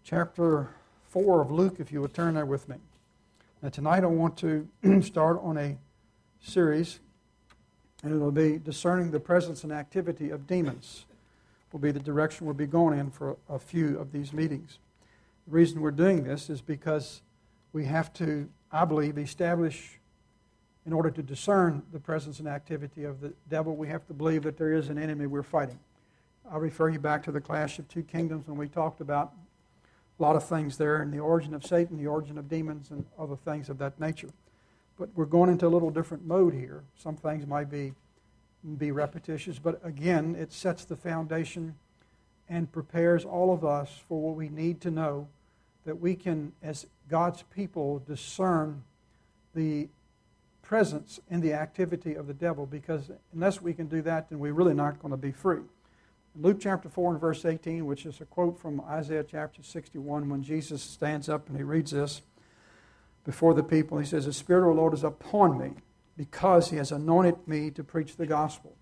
chapter 4 of Luke, if you would turn there with me. Now tonight I want to start on a series, and it will be Discerning the Presence and Activity of Demons. Will be the direction we'll be going in for a few of these meetings. The reason we're doing this is because we have to, I believe, establish, in order to discern the presence and activity of the devil, we have to believe that there is an enemy we're fighting. I'll refer you back to the Clash of Two Kingdoms when we talked about a lot of things there, and the origin of Satan, the origin of demons, and other things of that nature. But we're going into a little different mode here. Some things might be repetitious, but again, it sets the foundation and prepares all of us for what we need to know, that we can, as God's people, discern the presence and the activity of the devil, because unless we can do that, then we're really not going to be free. Luke chapter 4 and verse 18, which is a quote from Isaiah chapter 61, when Jesus stands up and he reads this before the people. He says, "The Spirit of the Lord is upon me, because He has anointed me to preach the gospel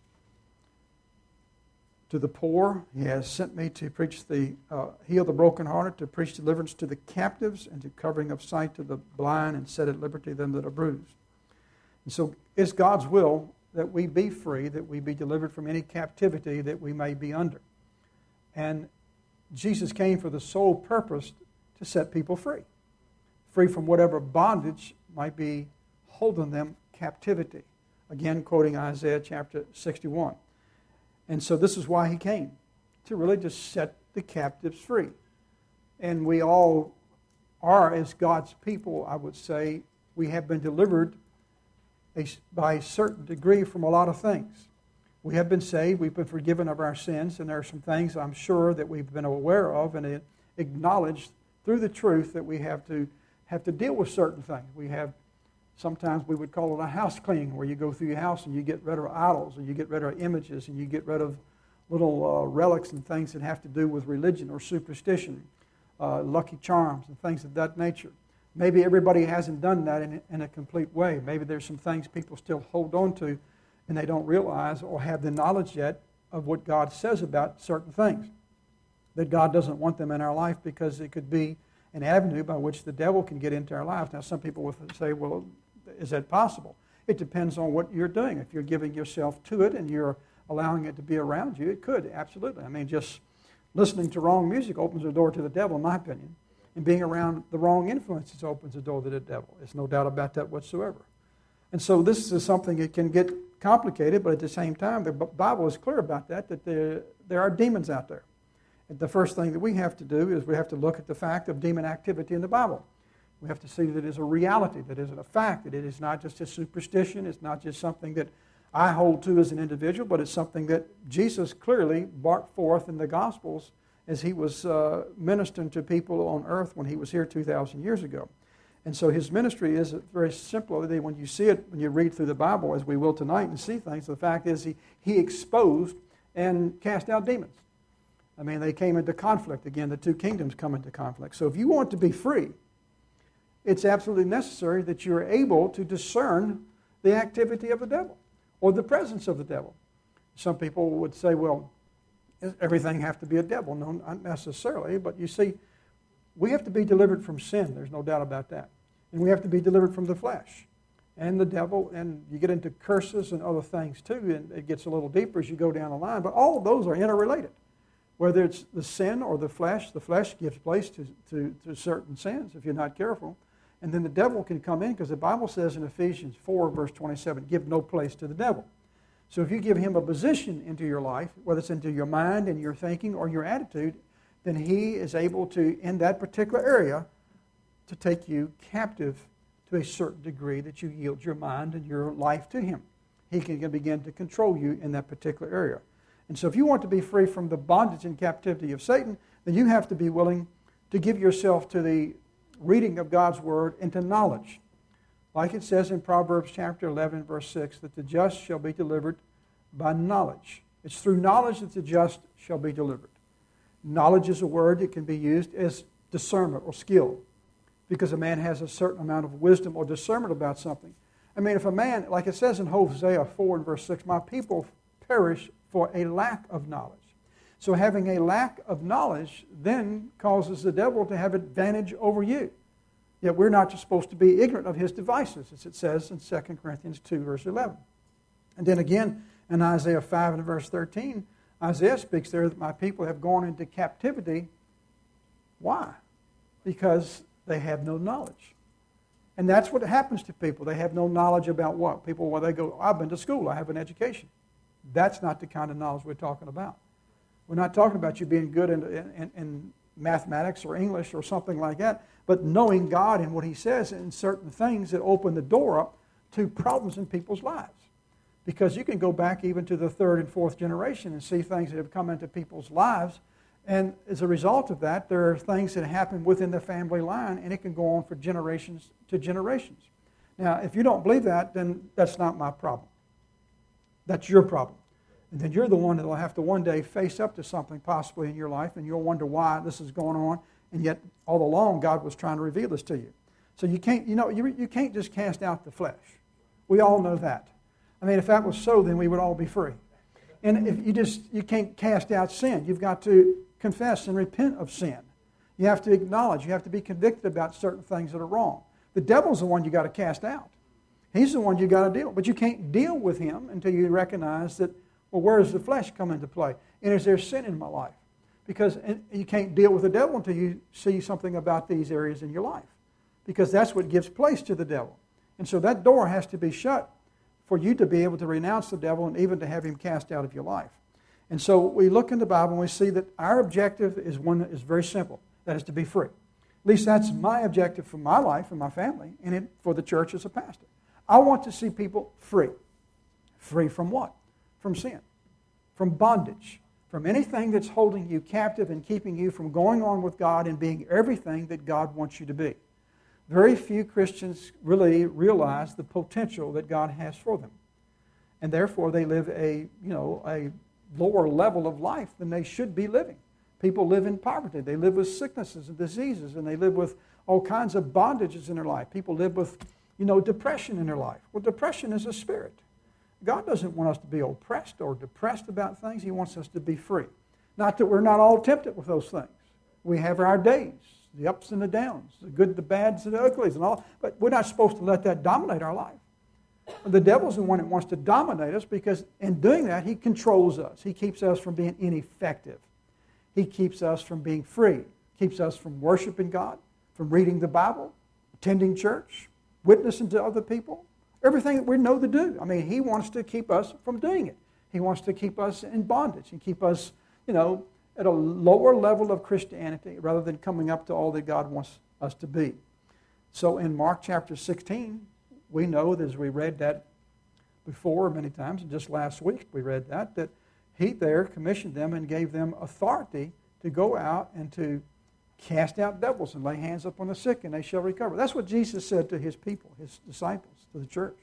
to the poor. He has sent me to preach heal the brokenhearted, to preach deliverance to the captives, and to covering of sight to the blind, and set at liberty them that are bruised." And so it's God's will that we be free, that we be delivered from any captivity that we may be under. And Jesus came for the sole purpose to set people free. Free from whatever bondage might be holding them captivity. Again, quoting Isaiah chapter 61. And so this is why He came, to really just set the captives free. And we all are, as God's people, I would say, we have been delivered by a certain degree from a lot of things. We have been saved, we've been forgiven of our sins, and there are some things I'm sure that we've been aware of and acknowledged through the truth that we have to deal with certain things. We have, sometimes we would call it a house cleaning, where you go through your house and you get rid of idols, and you get rid of images, and you get rid of little relics and things that have to do with religion or superstition, lucky charms and things of that nature. Maybe everybody hasn't done that in a complete way. Maybe there's some things people still hold on to and they don't realize or have the knowledge yet of what God says about certain things. That God doesn't want them in our life, because it could be an avenue by which the devil can get into our lives. Now, some people will say, well, is that possible? It depends on what you're doing. If you're giving yourself to it and you're allowing it to be around you, it could, absolutely. I mean, just listening to wrong music opens the door to the devil, in my opinion. And being around the wrong influences opens the door to the devil. There's no doubt about that whatsoever. And so this is something that can get complicated, but at the same time, the Bible is clear about that there are demons out there. And the first thing that we have to do is we have to look at the fact of demon activity in the Bible. We have to see that it is a reality, that it is a fact, that it is not just a superstition, it's not just something that I hold to as an individual, but it's something that Jesus clearly brought forth in the Gospels as He was ministering to people on earth when He was here 2,000 years ago. And so His ministry is very simple. When you see it, when you read through the Bible, as we will tonight, and see things, the fact is He exposed and cast out demons. I mean, they came into conflict. Again, the two kingdoms come into conflict. So if you want to be free, it's absolutely necessary that you're able to discern the activity of the devil or the presence of the devil. Some people would say, well, does everything have to be a devil? No, not necessarily. But you see, we have to be delivered from sin. There's no doubt about that. And we have to be delivered from the flesh and the devil. And you get into curses and other things too. And it gets a little deeper as you go down the line. But all of those are interrelated. Whether it's the sin or the flesh gives place to certain sins if you're not careful. And then the devil can come in, because the Bible says in Ephesians 4, verse 27, give no place to the devil. So if you give him a position into your life, whether it's into your mind and your thinking or your attitude, then he is able to, in that particular area, to take you captive to a certain degree that you yield your mind and your life to him. He can begin to control you in that particular area. And so if you want to be free from the bondage and captivity of Satan, then you have to be willing to give yourself to the reading of God's Word and to knowledge. Like it says in Proverbs chapter 11, verse 6, that the just shall be delivered by knowledge. It's through knowledge that the just shall be delivered. Knowledge is a word that can be used as discernment or skill, because a man has a certain amount of wisdom or discernment about something. I mean, if a man, like it says in Hosea 4 and verse 6, my people perish for a lack of knowledge. So having a lack of knowledge then causes the devil to have advantage over you. Yet we're not just supposed to be ignorant of his devices, as it says in 2 Corinthians 2, verse 11. And then again, in Isaiah 5 and verse 13, Isaiah speaks there that my people have gone into captivity. Why? Because they have no knowledge. And that's what happens to people. They have no knowledge about what? People, well, they go, I've been to school, I have an education. That's not the kind of knowledge we're talking about. We're not talking about you being good in mathematics or English or something like that, but knowing God and what He says in certain things that open the door up to problems in people's lives. Because you can go back even to the third and fourth generation and see things that have come into people's lives, and as a result of that, there are things that happen within the family line, and it can go on for generations to generations. Now, if you don't believe that, then that's not my problem. That's your problem. And then you're the one that will have to one day face up to something possibly in your life, and you'll wonder why this is going on, and yet all along God was trying to reveal this to you. So you can't just cast out the flesh. We all know that. I mean, if that was so, then we would all be free. And if you can't cast out sin. You've got to confess and repent of sin. You have to acknowledge. You have to be convicted about certain things that are wrong. The devil's the one you got to cast out. He's the one you got to deal with. But you can't deal with him until you recognize that, well, where does the flesh come into play? And is there sin in my life? Because you can't deal with the devil until you see something about these areas in your life. Because that's what gives place to the devil. And so that door has to be shut for you to be able to renounce the devil and even to have him cast out of your life. And so we look in the Bible and we see that our objective is one that is very simple. That is to be free. At least that's my objective for my life and my family and for the church as a pastor. I want to see people free. Free from what? From sin. From bondage. From anything that's holding you captive and keeping you from going on with God and being everything that God wants you to be. Very few Christians really realize the potential that God has for them. And therefore they live a lower level of life than they should be living. People live in poverty. They live with sicknesses and diseases, and they live with all kinds of bondages in their life. People live with, depression in their life. Well, depression is a spirit. God doesn't want us to be oppressed or depressed about things. He wants us to be free. Not that we're not all tempted with those things. We have our days, the ups and the downs, the good, the bads, and the uglies, and all. But we're not supposed to let that dominate our life. The devil's the one that wants to dominate us because in doing that, he controls us. He keeps us from being ineffective. He keeps us from being free. Keeps us from worshiping God, from reading the Bible, attending church, witnessing to other people. Everything that we know to do. I mean, he wants to keep us from doing it. He wants to keep us in bondage and keep us, at a lower level of Christianity rather than coming up to all that God wants us to be. So in Mark chapter 16, we know that as we read that before many times, and just last week we read that he there commissioned them and gave them authority to go out and to cast out devils and lay hands upon the sick and they shall recover. That's what Jesus said to his people, his disciples, to the church.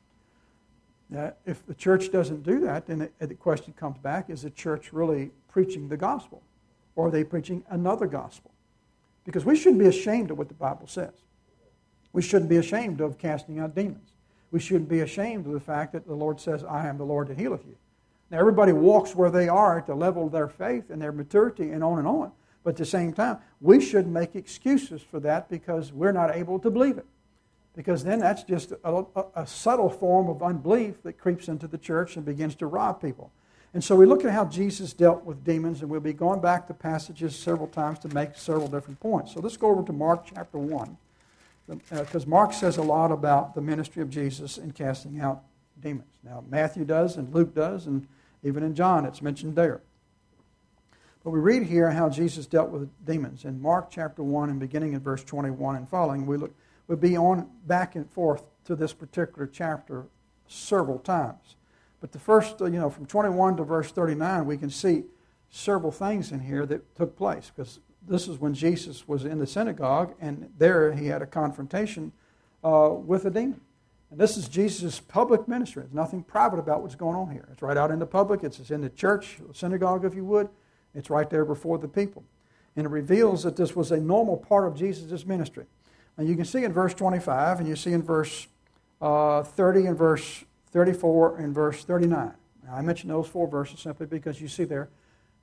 Now, if the church doesn't do that, then the question comes back, is the church really preaching the gospel? Or are they preaching another gospel? Because we shouldn't be ashamed of what the Bible says. We shouldn't be ashamed of casting out demons. We shouldn't be ashamed of the fact that the Lord says, I am the Lord that healeth you. Now, everybody walks where they are at the level of their faith and their maturity and on and on. But at the same time, we shouldn't make excuses for that because we're not able to believe it. Because then that's just a subtle form of unbelief that creeps into the church and begins to rob people. And so we look at how Jesus dealt with demons, and we'll be going back to passages several times to make several different points. So let's go over to Mark chapter 1, because Mark says a lot about the ministry of Jesus in casting out demons. Now, Matthew does, and Luke does, and even in John it's mentioned there. But we read here how Jesus dealt with demons. In Mark chapter 1 and beginning in verse 21 and following, we'll be on back and forth to this particular chapter several times. But the first, from 21 to verse 39, we can see several things in here that took place. Because this is when Jesus was in the synagogue, and there he had a confrontation with a demon. And this is Jesus' public ministry. There's nothing private about what's going on here. It's right out in the public. It's in the church, synagogue, if you would. It's right there before the people. And it reveals that this was a normal part of Jesus' ministry. And you can see in verse 25, and you see in verse 30 and verse 34 and verse 39. Now, I mention those four verses simply because you see there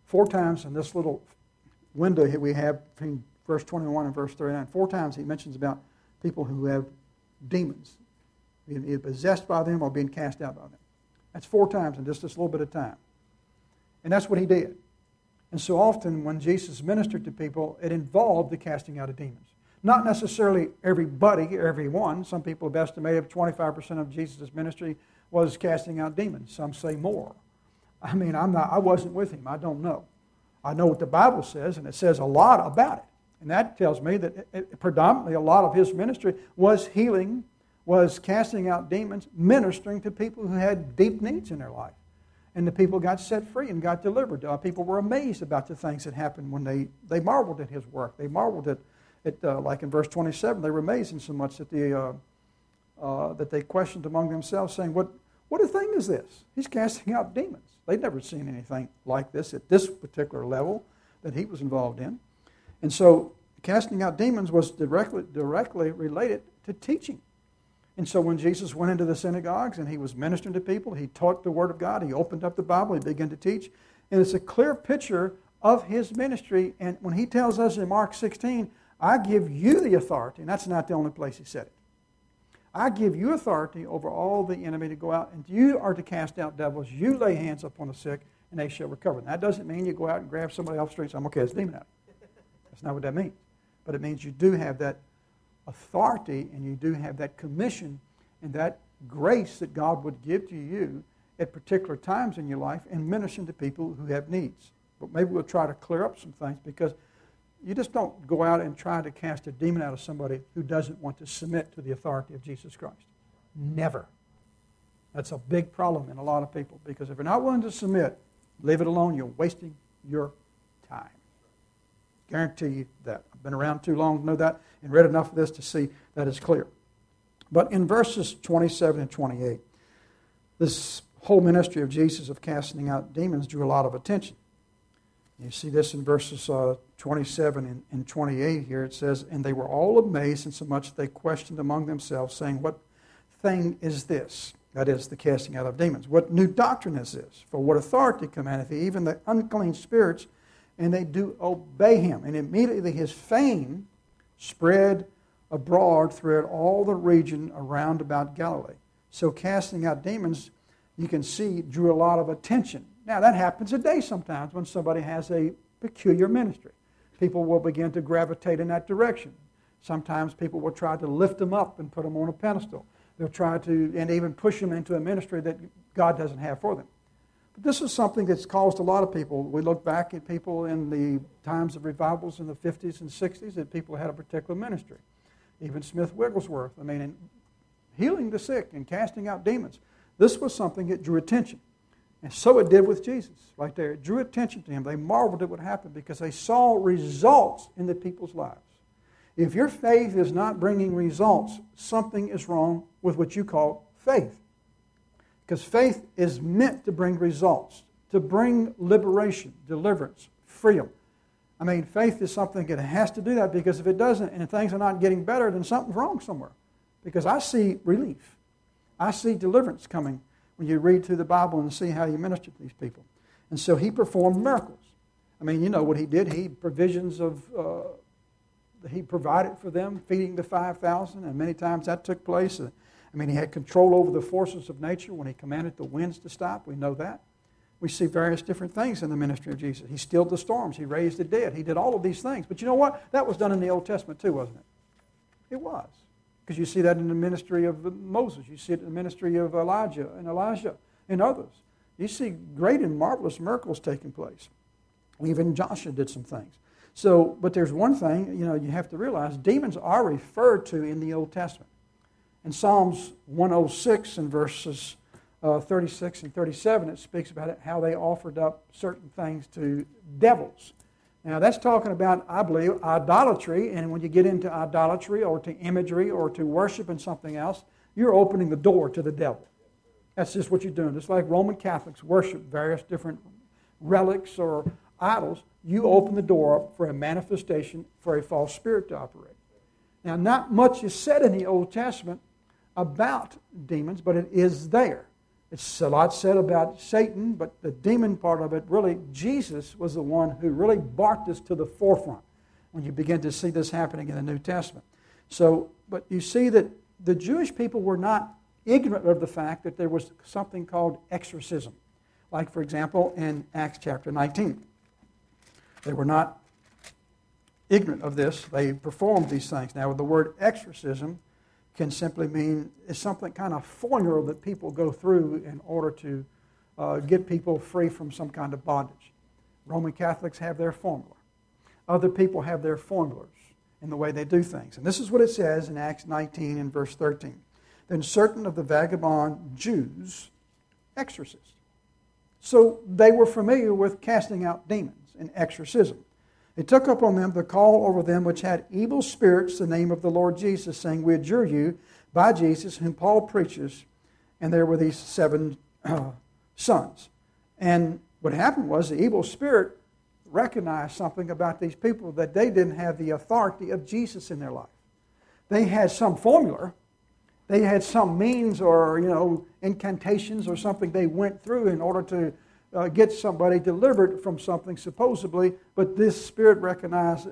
4 times in this little window here we have between verse 21 and verse 39. 4 times he mentions about people who have demons, being either possessed by them or being cast out by them. That's 4 times in just this little bit of time. And that's what he did. And so often when Jesus ministered to people, it involved the casting out of demons. Not necessarily everybody, everyone. Some people have estimated 25% of Jesus' ministry was casting out demons. Some say more. I mean, I wasn't with him. I don't know. I know what the Bible says, and it says a lot about it. And that tells me that predominantly a lot of his ministry was healing, was casting out demons, ministering to people who had deep needs in their life. And the people got set free and got delivered. People were amazed about the things that happened when they marveled at his work. They marveled at like in verse 27, they were amazed so much that they questioned among themselves, saying, What a thing is this? He's casting out demons. They'd never seen anything like this at this particular level that he was involved in. And so casting out demons was directly related to teaching. And so when Jesus went into the synagogues and he was ministering to people, he taught the Word of God, he opened up the Bible, he began to teach. And it's a clear picture of his ministry. And when he tells us in Mark 16, I give you the authority, and that's not the only place he said it. I give you authority over all the enemy to go out, and you are to cast out devils. You lay hands upon the sick, and they shall recover. Now, that doesn't mean you go out and grab somebody off the street and say, I'm going to cast a demon out. That's not what that means. But it means you do have that authority, and you do have that commission and that grace that God would give to you at particular times in your life in ministering to people who have needs. But maybe we'll try to clear up some things, because you just don't go out and try to cast a demon out of somebody who doesn't want to submit to the authority of Jesus Christ. Never. That's a big problem in a lot of people, because if you're not willing to submit, leave it alone, you're wasting your time. Guarantee you that. I've been around too long to know that and read enough of this to see that it's clear. But in verses 27 and 28, this whole ministry of Jesus of casting out demons drew a lot of attention. You see this in verses 27 and 28 here. It says, And they were all amazed, insomuch that they questioned among themselves, saying, What thing is this? That is, the casting out of demons. What new doctrine is this? For what authority commandeth he, even the unclean spirits, and they do obey him? And immediately his fame spread abroad throughout all the region around about Galilee. So casting out demons, you can see, drew a lot of attention. Now, that happens today sometimes when somebody has a peculiar ministry. People will begin to gravitate in that direction. Sometimes people will try to lift them up and put them on a pedestal. They'll try to, and even push them into a ministry that God doesn't have for them. But this is something that's caused a lot of people. We look back at people in the times of revivals in the 50s and 60s that people had a particular ministry. Even Smith Wigglesworth, in healing the sick and casting out demons. This was something that drew attention. And so it did with Jesus right there. It drew attention to him. They marveled at what happened because they saw results in the people's lives. If your faith is not bringing results, something is wrong with what you call faith. Because faith is meant to bring results, to bring liberation, deliverance, freedom. Faith is something that has to do that, because if it doesn't and things are not getting better, then something's wrong somewhere. Because I see relief. I see deliverance coming when you read through the Bible and see how he ministered to these people. And so he performed miracles. You know what he did. He provided for them, feeding the 5,000, and many times that took place. He had control over the forces of nature when he commanded the winds to stop. We know that. We see various different things in the ministry of Jesus. He stilled the storms. He raised the dead. He did all of these things. But you know what? That was done in the Old Testament too, wasn't it? It was. Because you see that in the ministry of Moses. You see it in the ministry of Elijah and others. You see great and marvelous miracles taking place. Even Joshua did some things. So, but there's one thing, you have to realize, demons are referred to in the Old Testament. In Psalms 106 and verses 36 and 37, it speaks about it, how they offered up certain things to devils. Now, that's talking about, I believe, idolatry, and when you get into idolatry or to imagery or to worship in something else, you're opening the door to the devil. That's just what you're doing. Just like Roman Catholics worship various different relics or idols, you open the door up for a manifestation for a false spirit to operate. Now, not much is said in the Old Testament about demons, but it is there. It's a lot said about Satan, but the demon part of it, really, Jesus was the one who really brought this to the forefront when you begin to see this happening in the New Testament. So, but you see that the Jewish people were not ignorant of the fact that there was something called exorcism. Like, for example, in Acts chapter 19. They were not ignorant of this. They performed these things. Now, the word exorcism can simply mean it's something kind of formula that people go through in order to get people free from some kind of bondage. Roman Catholics have their formula. Other people have their formulas in the way they do things. And this is what it says in Acts 19 and verse 13. Then certain of the vagabond Jews, exorcists. So they were familiar with casting out demons and exorcism. They took upon them the call over them which had evil spirits, the name of the Lord Jesus, saying, we adjure you by Jesus, whom Paul preaches. And there were these 7 sons. And what happened was the evil spirit recognized something about these people, that they didn't have the authority of Jesus in their life. They had some formula. They had some means or, incantations or something they went through in order to get somebody delivered from something supposedly, but this spirit recognized,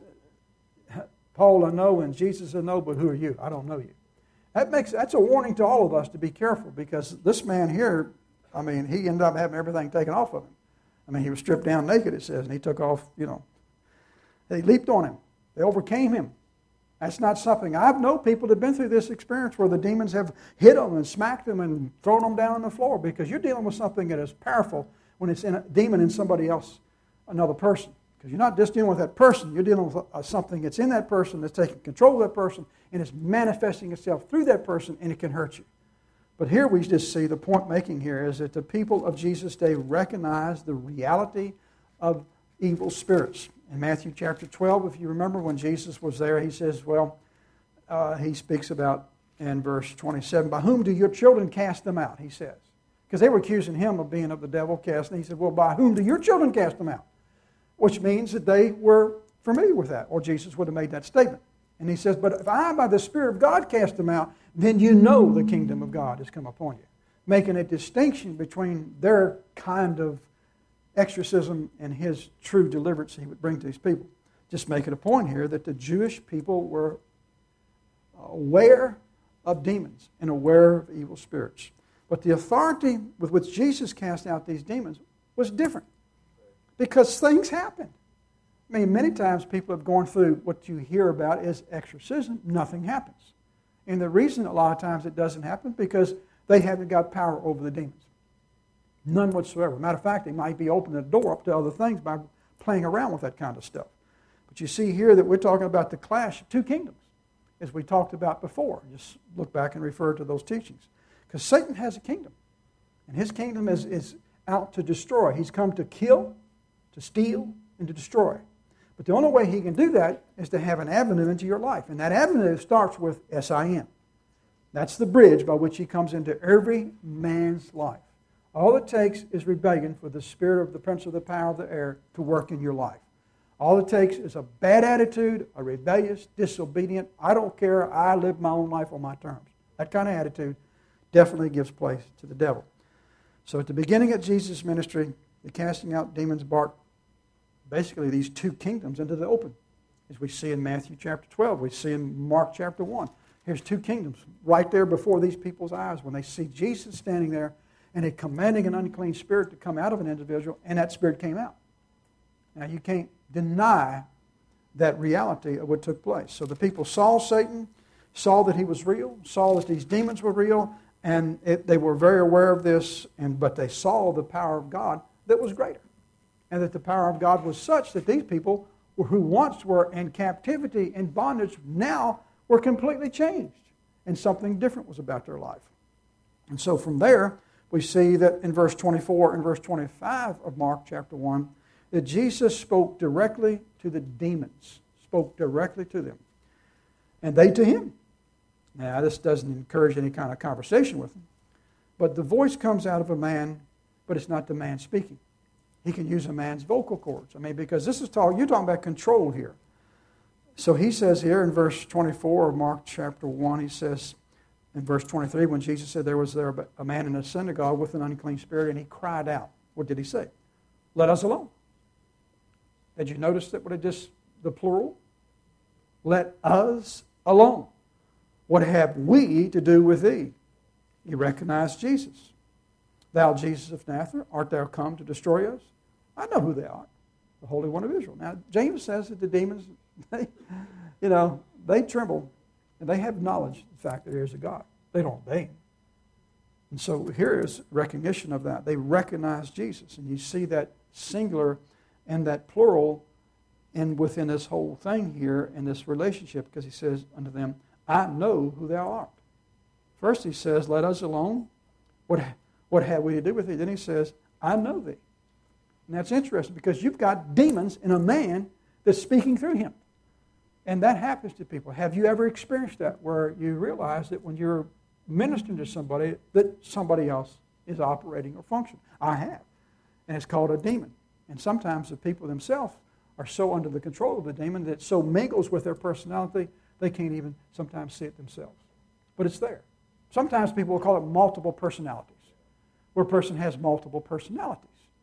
Paul I know and Jesus I know, but who are you? I don't know you. That's a warning to all of us to be careful, because this man here, he ended up having everything taken off of him. He was stripped down naked, it says, and he took off, They leaped on him. They overcame him. That's not something. I've known people that have been through this experience where the demons have hit them and smacked them and thrown them down on the floor, because you're dealing with something that is powerful when it's in a demon in somebody else, another person. Because you're not just dealing with that person, you're dealing with something that's in that person, that's taking control of that person, and it's manifesting itself through that person, and it can hurt you. But here we just see the point making here is that the people of Jesus' day recognized the reality of evil spirits. In Matthew chapter 12, if you remember when Jesus was there, he says, he speaks about in verse 27, by whom do your children cast them out, he says. Because they were accusing him of being of the devil casting. He said, well, by whom do your children cast them out? Which means that they were familiar with that, or Jesus would have made that statement. And he says, but if I by the Spirit of God cast them out, then you know the kingdom of God has come upon you. Making a distinction between their kind of exorcism and his true deliverance he would bring to these people. Just making a point here that the Jewish people were aware of demons and aware of evil spirits. But the authority with which Jesus cast out these demons was different, because things happened. Many times people have gone through what you hear about is exorcism. Nothing happens. And the reason a lot of times it doesn't happen because they haven't got power over the demons. None whatsoever. Matter of fact, they might be opening the door up to other things by playing around with that kind of stuff. But you see here that we're talking about the clash of 2 kingdoms, as we talked about before. Just look back and refer to those teachings. Because Satan has a kingdom. And his kingdom is out to destroy. He's come to kill, to steal, and to destroy. But the only way he can do that is to have an avenue into your life. And that avenue starts with S-I-N. That's the bridge by which he comes into every man's life. All it takes is rebellion for the spirit of the prince of the power of the air to work in your life. All it takes is a bad attitude, a rebellious, disobedient, I don't care, I live my own life on my terms. That kind of attitude definitely gives place to the devil. So at the beginning of Jesus' ministry, the casting out demons brought basically these 2 kingdoms into the open. As we see in Matthew chapter 12, we see in Mark chapter 1. Here's 2 kingdoms right there before these people's eyes when they see Jesus standing there and he commanding an unclean spirit to come out of an individual, and that spirit came out. Now you can't deny that reality of what took place. So the people saw Satan, saw that he was real, saw that these demons were real, and they were very aware of this, but they saw the power of God that was greater. And that the power of God was such that these people who once were in captivity and bondage now were completely changed. And something different was about their life. And so from there, we see that in verse 24 and verse 25 of Mark chapter 1, that Jesus spoke directly to the demons, spoke directly to them, and they to him. Now, this doesn't encourage any kind of conversation with them, but the voice comes out of a man, but it's not the man speaking. He can use a man's vocal cords. Because this is you're talking about control here. So he says here in verse 24 of Mark chapter 1, he says, In verse 23, when Jesus said there was a man in a synagogue with an unclean spirit, and he cried out. What did he say? Let us alone. Did you notice that the plural? Let us alone. What have we to do with thee? You recognize Jesus. Thou, Jesus of Nazareth, art thou come to destroy us? I know who thou art, the Holy One of Israel. Now, James says that the demons, they tremble, and they have knowledge of the fact that there is a God. They don't obey him. And so here is recognition of that. They recognize Jesus, and you see that singular and that plural within this whole thing here in this relationship, because he says unto them, I know who thou art. First he says, let us alone. What have we to do with thee? Then he says, I know thee. And that's interesting because you've got demons in a man that's speaking through him. And that happens to people. Have you ever experienced that where you realize that when you're ministering to somebody that somebody else is operating or functioning? I have. And it's called a demon. And sometimes the people themselves are so under the control of the demon that it so mingles with their personality they can't even sometimes see it themselves. But it's there. Sometimes people will call it multiple personalities, where a person has multiple personalities.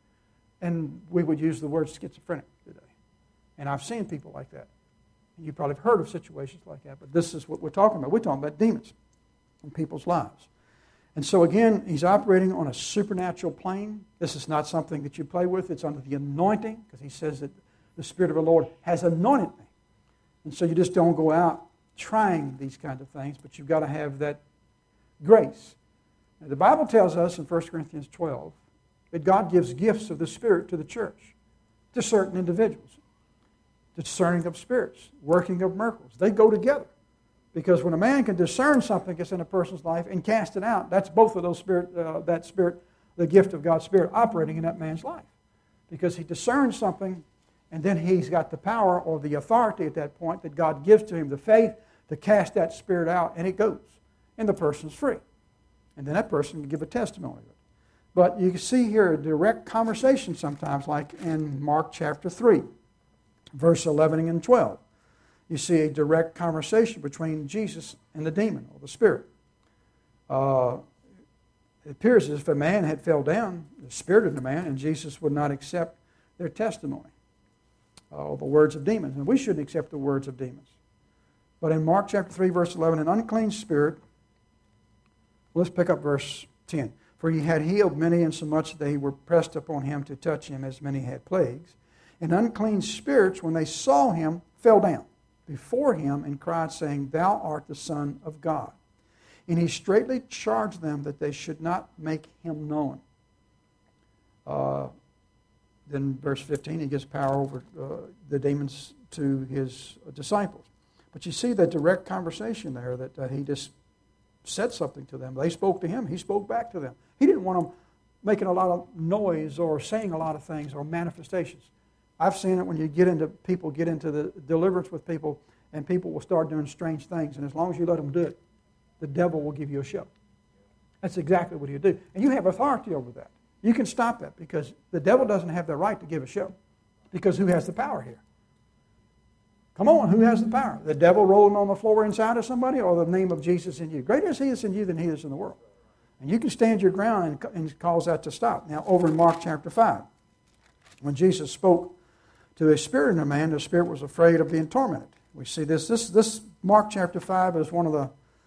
And we would use the word schizophrenic today. And I've seen people like that. You probably have heard of situations like that, but this is what we're talking about. We're talking about demons in people's lives. And so again, he's operating on a supernatural plane. This is not something that you play with. It's under the anointing, because he says that the Spirit of the Lord has anointed me. And so you just don't go out trying these kinds of things, but you've got to have that grace. Now, the Bible tells us in 1 Corinthians 12 that God gives gifts of the Spirit to the church, to certain individuals. Discerning of spirits, working of miracles. They go together. Because when a man can discern something that's in a person's life and cast it out, that's both of those that spirit, the gift of God's Spirit operating in that man's life. Because he discerns something, and then he's got the power or the authority at that point that God gives to him, the faith to cast that spirit out, and it goes. And the person's free. And then that person can give a testimony of it. But you can see here a direct conversation sometimes, like in Mark chapter 3. Verse 11 and 12. You see a direct conversation between Jesus and the demon or the spirit. It appears as if a man had fell down, the spirit of the man, and Jesus would not accept their testimony, or the words of demons. And we shouldn't accept the words of demons. But in Mark chapter 3, verse 11, an unclean spirit, let's pick up verse 10. For he had healed many, insomuch that they were pressed upon him to touch him, as many had plagues. And unclean spirits, when they saw him, fell down before him and cried, saying, Thou art the Son of God. And he straitly charged them that they should not make him known. Then verse 15, he gives power over the demons to his disciples. But you see that direct conversation there that he just said something to them. They spoke to him. He spoke back to them. He didn't want them making a lot of noise or saying a lot of things or manifestations. I've seen it when you get into the deliverance with people, and people will start doing strange things. And as long as you let them do it, the devil will give you a show. That's exactly what he'll do. And you have authority over that. You can stop that because the devil doesn't have the right to give a show. Because who has the power here? Come on, who has the power? The devil rolling on the floor inside of somebody, or the name of Jesus in you? Greater is he that's in you than he is in the world. And you can stand your ground and cause that to stop. Now, over in Mark chapter 5, when Jesus spoke to a spirit in a man, the spirit was afraid of being tormented. We see this Mark chapter 5 is it's one of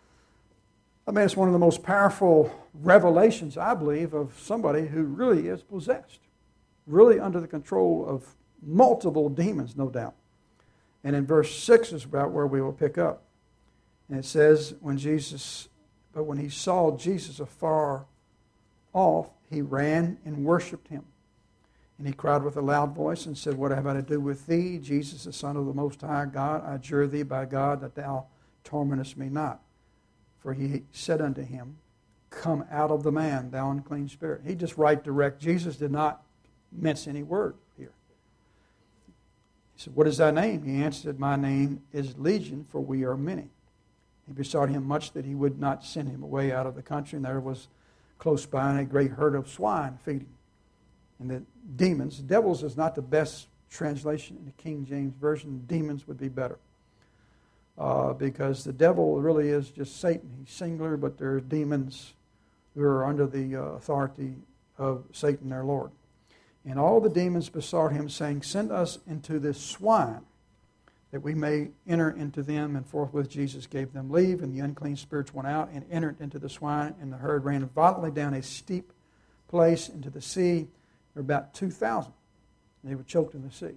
the most powerful revelations, I believe, of somebody who really is possessed, really under the control of multiple demons, no doubt. And in verse 6 is about where we will pick up. And it says, when he saw Jesus afar off, he ran and worshipped him. And he cried with a loud voice and said, What have I to do with thee, Jesus, the Son of the Most High God? I adjure thee by God that thou tormentest me not. For he said unto him, Come out of the man, thou unclean spirit. He just right direct. Jesus did not mince any word here. He said, What is thy name? He answered, My name is Legion, for we are many. He besought him much that he would not send him away out of the country. And there was close by a great herd of swine feeding. And the demons, devils is not the best translation in the King James Version. Demons would be better. because the devil really is just Satan. He's singular, but there are demons who are under the authority of Satan, their Lord. And all the demons besought him, saying, Send us into this swine, that we may enter into them. And forthwith Jesus gave them leave, and the unclean spirits went out and entered into the swine, and the herd ran violently down a steep place into the sea. There were about 2,000. They were choked in the sea.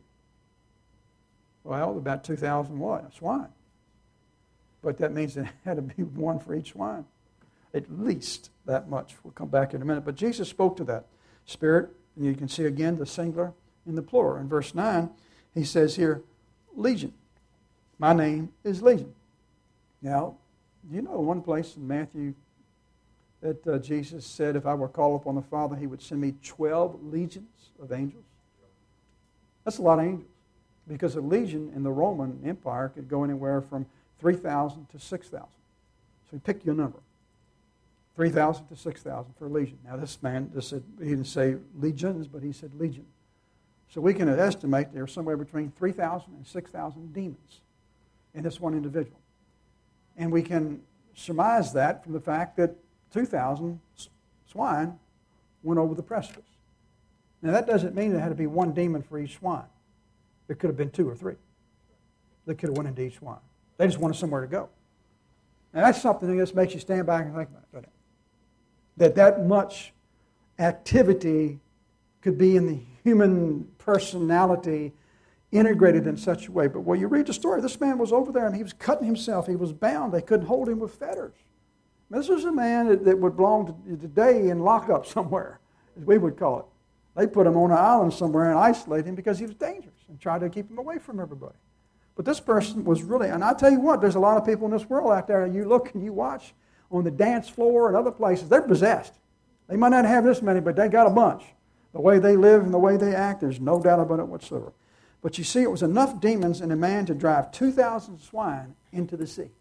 Well, about 2,000 what? Swine. But that means there had to be one for each swine. At least that much. We'll come back in a minute. But Jesus spoke to that spirit, and you can see again the singular and the plural. In verse 9, he says here, Legion. My name is Legion. Now, you know one place in Matthew that Jesus said, if I were called upon the Father, he would send me 12 legions of angels? That's a lot of angels. Because a legion in the Roman Empire could go anywhere from 3,000 to 6,000. So you pick your number. 3,000 to 6,000 for a legion. Now this man, he didn't say legions, but he said legion. So we can estimate there are somewhere between 3,000 and 6,000 demons in this one individual. And we can surmise that from the fact that 2,000 swine went over the precipice. Now that doesn't mean there had to be one demon for each swine. There could have been 2 or 3. They could have went into each swine. They just wanted somewhere to go. And that's something that just makes you stand back and think about it, doesn't it? That much activity could be in the human personality integrated in such a way. But when you read the story, this man was over there and he was cutting himself. He was bound. They couldn't hold him with fetters. This was a man that would belong to today in lockup somewhere, as we would call it. They put him on an island somewhere and isolate him because he was dangerous and tried to keep him away from everybody. But this person was really, and I tell you what, there's a lot of people in this world out there, you look and you watch on the dance floor and other places, they're possessed. They might not have this many, but they got a bunch. The way they live and the way they act, there's no doubt about it whatsoever. But you see, it was enough demons in a man to drive 2,000 swine into the sea.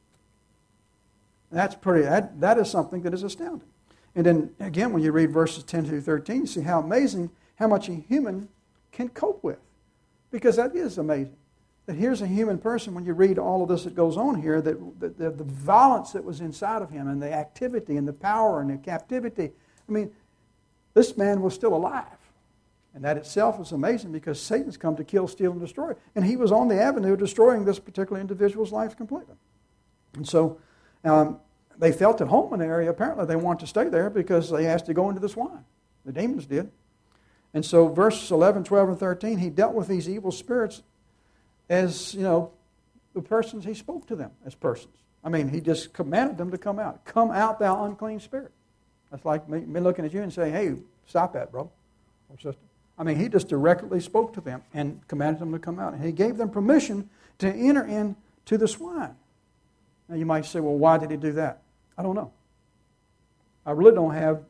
That's pretty, that is something that is astounding. And then, again, when you read verses 10 through 13, you see how amazing, how much a human can cope with. Because that is amazing. That here's a human person, when you read all of this that goes on here, that the violence that was inside of him and the activity and the power and the captivity. I mean, this man was still alive. And that itself is amazing because Satan's come to kill, steal, and destroy. And he was on the avenue of destroying this particular individual's life completely. And so they felt at home in the area. Apparently they wanted to stay there because they asked to go into the swine. The demons did. And so verses 11, 12, and 13, he dealt with these evil spirits as, the persons he spoke to them as persons. I mean, he just commanded them to come out. Come out, thou unclean spirit. That's like me looking at you and saying, hey, stop that, bro or sister. I mean, he just directly spoke to them and commanded them to come out. And he gave them permission to enter into the swine. Now, you might say, well, why did he do that? I don't know. I really don't have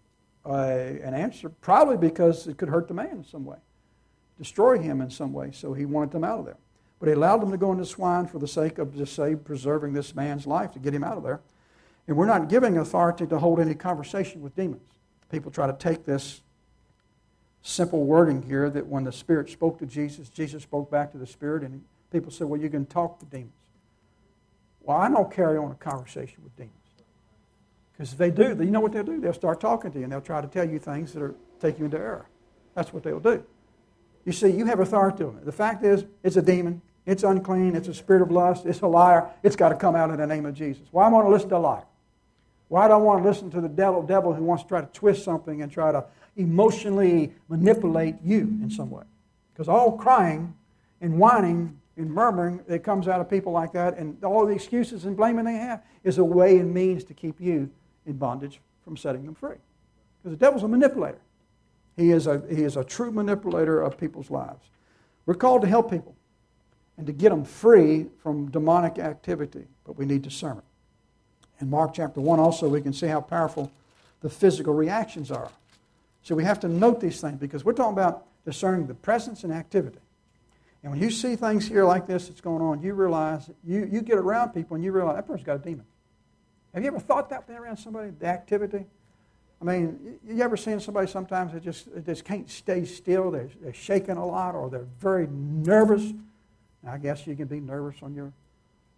an answer. Probably because it could hurt the man in some way, destroy him in some way. So he wanted them out of there. But he allowed them to go into swine for the sake of, just say, preserving this man's life, to get him out of there. And we're not giving authority to hold any conversation with demons. People try to take this simple wording here that when the Spirit spoke to Jesus, Jesus spoke back to the Spirit, and people say, well, you can talk to demons. Well, I don't carry on a conversation with demons. Because if they do, you know what they'll do? They'll start talking to you, and they'll try to tell you things that take you into error. That's what they'll do. You see, you have authority over it. The fact is, it's a demon. It's unclean. It's a spirit of lust. It's a liar. It's got to come out in the name of Jesus. Why am I going to listen to a liar? Why do I want to listen to the devil who wants to try to twist something and try to emotionally manipulate you in some way? Because all crying and whining and murmuring that comes out of people like that, and all the excuses and blaming they have, is a way and means to keep you in bondage from setting them free. Because the devil's a manipulator. He is a true manipulator of people's lives. We're called to help people and to get them free from demonic activity, but we need discernment. In Mark chapter 1 also, we can see how powerful the physical reactions are. So we have to note these things because we're talking about discerning the presence and activity. And when you see things here like this that's going on, you realize, you get around people and you realize that person's got a demon. Have you ever thought that been around somebody, the activity? I mean, you ever seen somebody sometimes that just can't stay still, they're shaking a lot, or they're very nervous? Now, I guess you can be nervous on your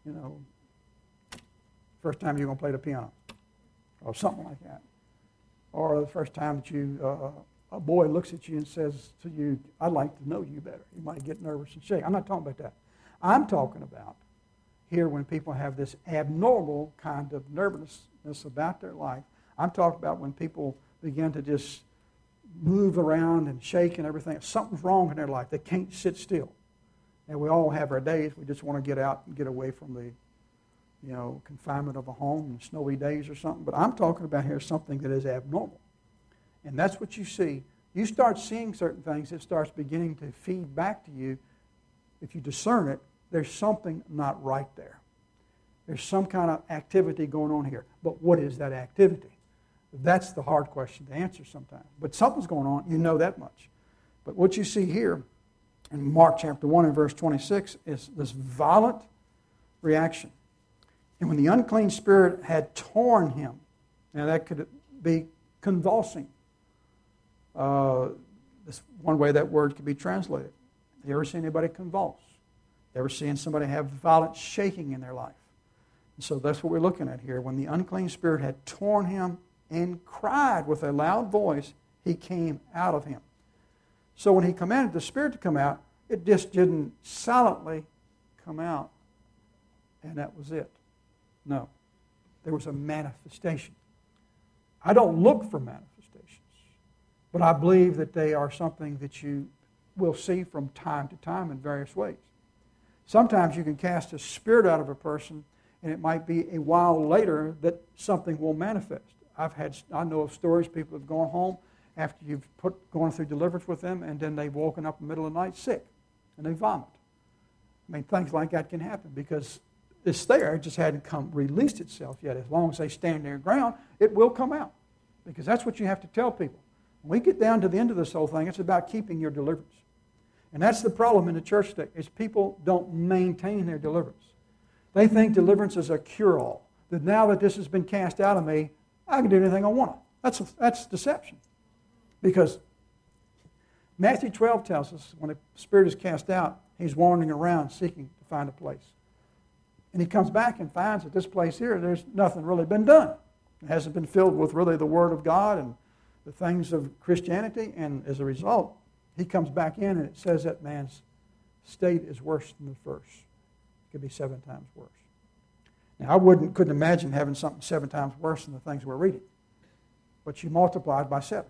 you know, first time you're going to play the piano, or something like that. Or the first time that a boy looks at you and says to you, I'd like to know you better. You might get nervous and shake. I'm not talking about that. I'm talking about here when people have this abnormal kind of nervousness about their life. I'm talking about when people begin to just move around and shake and everything. Something's wrong in their life. They can't sit still. And we all have our days. We just want to get out and get away from the, confinement of a home and snowy days or something. But I'm talking about here something that is abnormal. And that's what you see. You start seeing certain things, it starts beginning to feed back to you. If you discern it, there's something not right there. There's some kind of activity going on here. But what is that activity? That's the hard question to answer sometimes. But something's going on, you know that much. But what you see here in Mark chapter 1 and verse 26 is this violent reaction. And when the unclean spirit had torn him, now that could be convulsing. That's one way that word could be translated. You ever seen anybody convulse? You ever seen somebody have violent shaking in their life? And so that's what we're looking at here. When the unclean spirit had torn him and cried with a loud voice, he came out of him. So when he commanded the spirit to come out, it just didn't silently come out, and that was it. No. There was a manifestation. I don't look for manifestations, but I believe that they are something that you will see from time to time in various ways. Sometimes you can cast a spirit out of a person, and it might be a while later that something will manifest. I know of stories, people have gone home after you've gone through deliverance with them, and then they've woken up in the middle of the night sick, and they vomit. I mean, things like that can happen because it's there, it just hadn't released itself yet. As long as they stand their ground, it will come out. Because that's what you have to tell people. When we get down to the end of this whole thing, it's about keeping your deliverance. And that's the problem in the church today, is people don't maintain their deliverance. They think deliverance is a cure-all. That now that this has been cast out of me, I can do anything I want. That's deception. Because Matthew 12 tells us when the spirit is cast out, he's wandering around seeking to find a place. And he comes back and finds that this place here, there's nothing really been done. It hasn't been filled with really the Word of God and the things of Christianity. And as a result, he comes back in and it says that man's state is worse than the first. It could be 7 times worse. Now, I couldn't imagine having something 7 times worse than the things we're reading. But you multiply it by 7.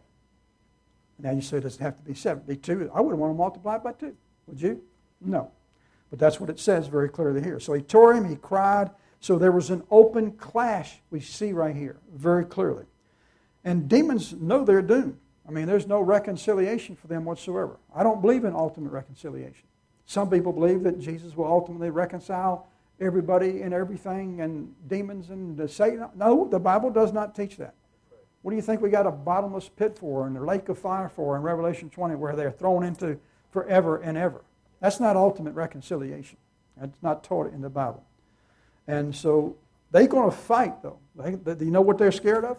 Now you say it doesn't have to be 7, be 2. I wouldn't want to multiply it by 2. Would you? No. But that's what it says very clearly here. So he tore him, he cried. So there was an open clash we see right here very clearly. And demons know they're doomed. I mean, there's no reconciliation for them whatsoever. I don't believe in ultimate reconciliation. Some people believe that Jesus will ultimately reconcile everybody and everything and demons and Satan. No, the Bible does not teach that. What do you think we got a bottomless pit for and a lake of fire for in Revelation 20 where they're thrown into forever and ever? That's not ultimate reconciliation. That's not taught in the Bible. And so they're going to fight, though. Do you know what they're scared of?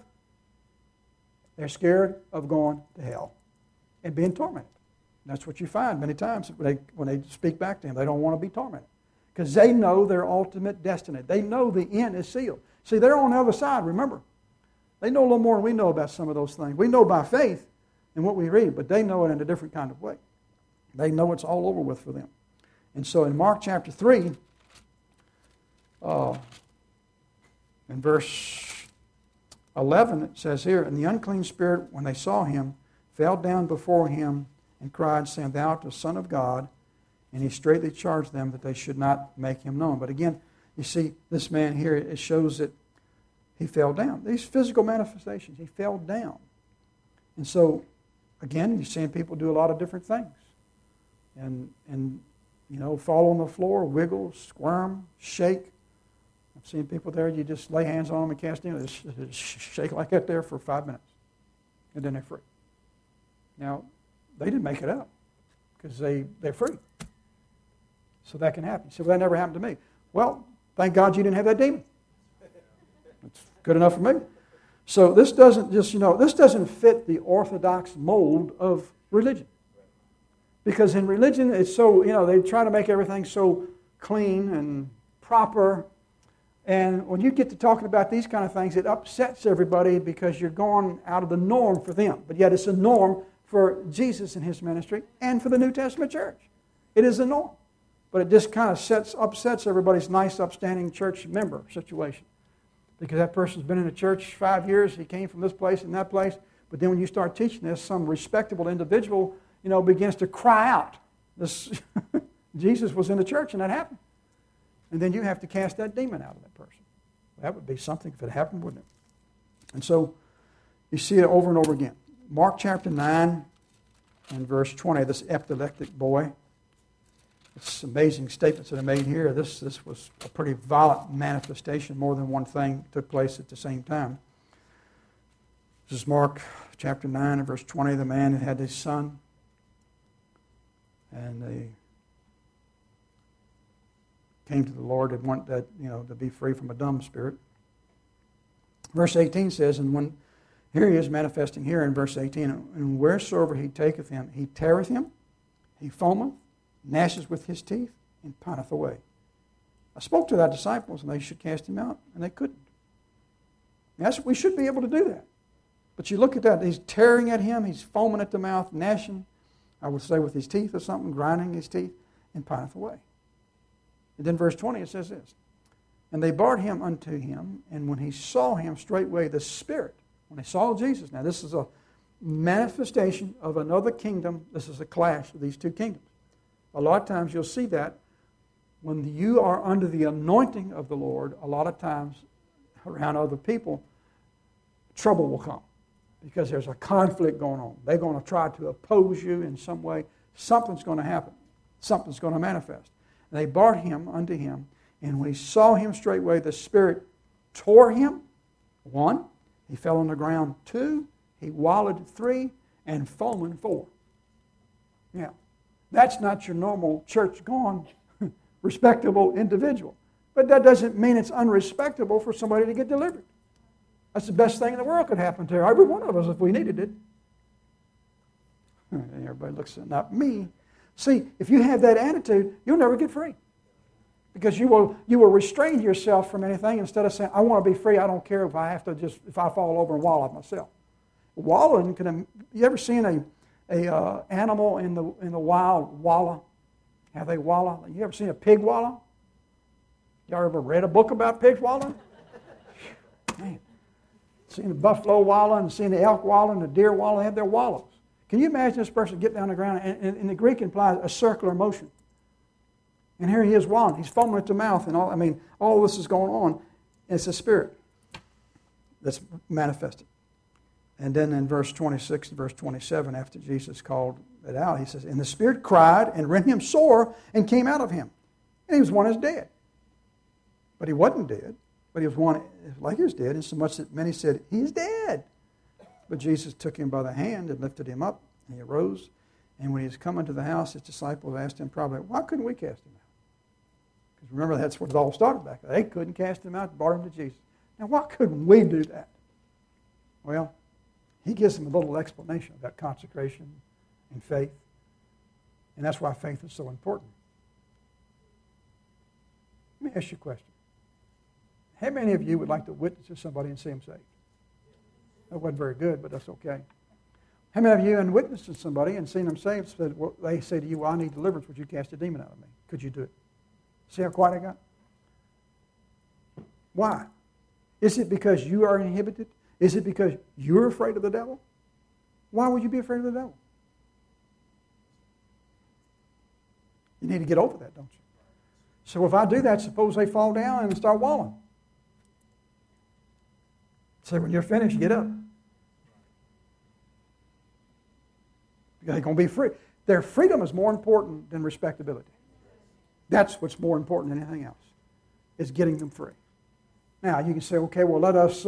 They're scared of going to hell and being tormented. And that's what you find many times when they speak back to him. They don't want to be tormented because they know their ultimate destiny. They know the end is sealed. See, they're on the other side, remember. They know a little more than we know about some of those things. We know by faith in what we read, but they know it in a different kind of way. They know it's all over with for them. And so in Mark chapter 3, in verse 11, it says here, and the unclean spirit, when they saw him, fell down before him and cried, saying, Thou art the Son of God. And he straightly charged them that they should not make him known. But again, you see, this man here, it shows that he fell down. These physical manifestations, he fell down. And so, again, you're seeing people do a lot of different things. And fall on the floor, wiggle, squirm, shake. I've seen people there, you just lay hands on them and cast them, they shake like that there for 5 minutes. And then they're free. Now, they didn't make it up because they're free. So that can happen. So that never happened to me. Well, thank God you didn't have that demon. That's good enough for me. So this doesn't this doesn't fit the orthodox mold of religion. Because in religion, it's so, they try to make everything so clean and proper. And when you get to talking about these kind of things, it upsets everybody because you're going out of the norm for them. But yet it's a norm for Jesus and his ministry and for the New Testament church. It is a norm. But it just kind of upsets everybody's nice, upstanding church member situation. Because that person's been in the church 5 years, he came from this place and that place. But then when you start teaching this, some respectable individual, begins to cry out. This Jesus was in the church and that happened. And then you have to cast that demon out of that person. That would be something if it happened, wouldn't it? And so you see it over and over again. Mark chapter 9 and verse 20, this epileptic boy. It's amazing statements that are made here. This was a pretty violent manifestation. More than one thing took place at the same time. This is Mark chapter 9 and verse 20. The man had his son, and they came to the Lord and want that, to be free from a dumb spirit. Verse 18 says, and when, here he is manifesting here in verse 18, and wheresoever he taketh him, he teareth him, he foameth, gnasheth with his teeth, and pineth away. I spoke to thy disciples, and they should cast him out, and they couldn't. We should be able to do that. But you look at that, he's tearing at him, he's foaming at the mouth, gnashing, I would say with his teeth or something, grinding his teeth, and pineth away. And then verse 20, it says this, and they brought him unto him, and when he saw him straightway, the Spirit, when they saw Jesus, now this is a manifestation of another kingdom, this is a clash of these two kingdoms. A lot of times you'll see that when you are under the anointing of the Lord, a lot of times around other people, trouble will come because there's a conflict going on. They're going to try to oppose you in some way. Something's going to happen. Something's going to manifest. And they brought him unto him, and when he saw him straightway, the Spirit tore him. 1, he fell on the ground. 2, he wallowed. 3, and foaming 4. Yeah. That's not your normal church-going, respectable individual. But that doesn't mean it's unrespectable for somebody to get delivered. That's the best thing in the world could happen to every one of us if we needed it. And everybody looks at not me. See, if you have that attitude, you'll never get free. Because you will restrain yourself from anything instead of saying, I want to be free, I don't care if I fall over and wallow myself. Wallowing, you ever seen a animal in the wild wallow? How they wallow? You ever seen a pig wallow? Y'all ever read a book about pigs wallowing? Man, seen the buffalo wallow and seen the elk wallow and the deer wallow, they have their wallows. Can you imagine this person get down on the ground, and the Greek implies a circular motion. And here he is wallowing. He's foaming at the mouth, and all this is going on. It's a spirit that's manifested. And then in verse 26 and verse 27, after Jesus called it out, he says, and the spirit cried and rent him sore and came out of him. And he was one as dead. But he wasn't dead. But he was one like he was dead, insomuch that many said, he's dead. But Jesus took him by the hand and lifted him up, and he arose. And when he was coming to the house, his disciples asked him probably, why couldn't we cast him out? Because remember, that's what it all started back. They couldn't cast him out, brought him to Jesus. Now, why couldn't we do that? Well, he gives them a little explanation about consecration and faith. And that's why faith is so important. Let me ask you a question. How many of you would like to witness to somebody and see them saved? That wasn't very good, but that's okay. How many of you, in witnessing somebody and seeing them saved, they say to you, well, I need deliverance. Would you cast a demon out of me? Could you do it? See how quiet I got? Why? Is it because you are inhibited? Is it because you're afraid of the devil? Why would you be afraid of the devil? You need to get over that, don't you? So if I do that, suppose they fall down and start wallowing. So when you're finished, get up. They're going to be free. Their freedom is more important than respectability. That's what's more important than anything else, is getting them free. Now, you can say, okay, well,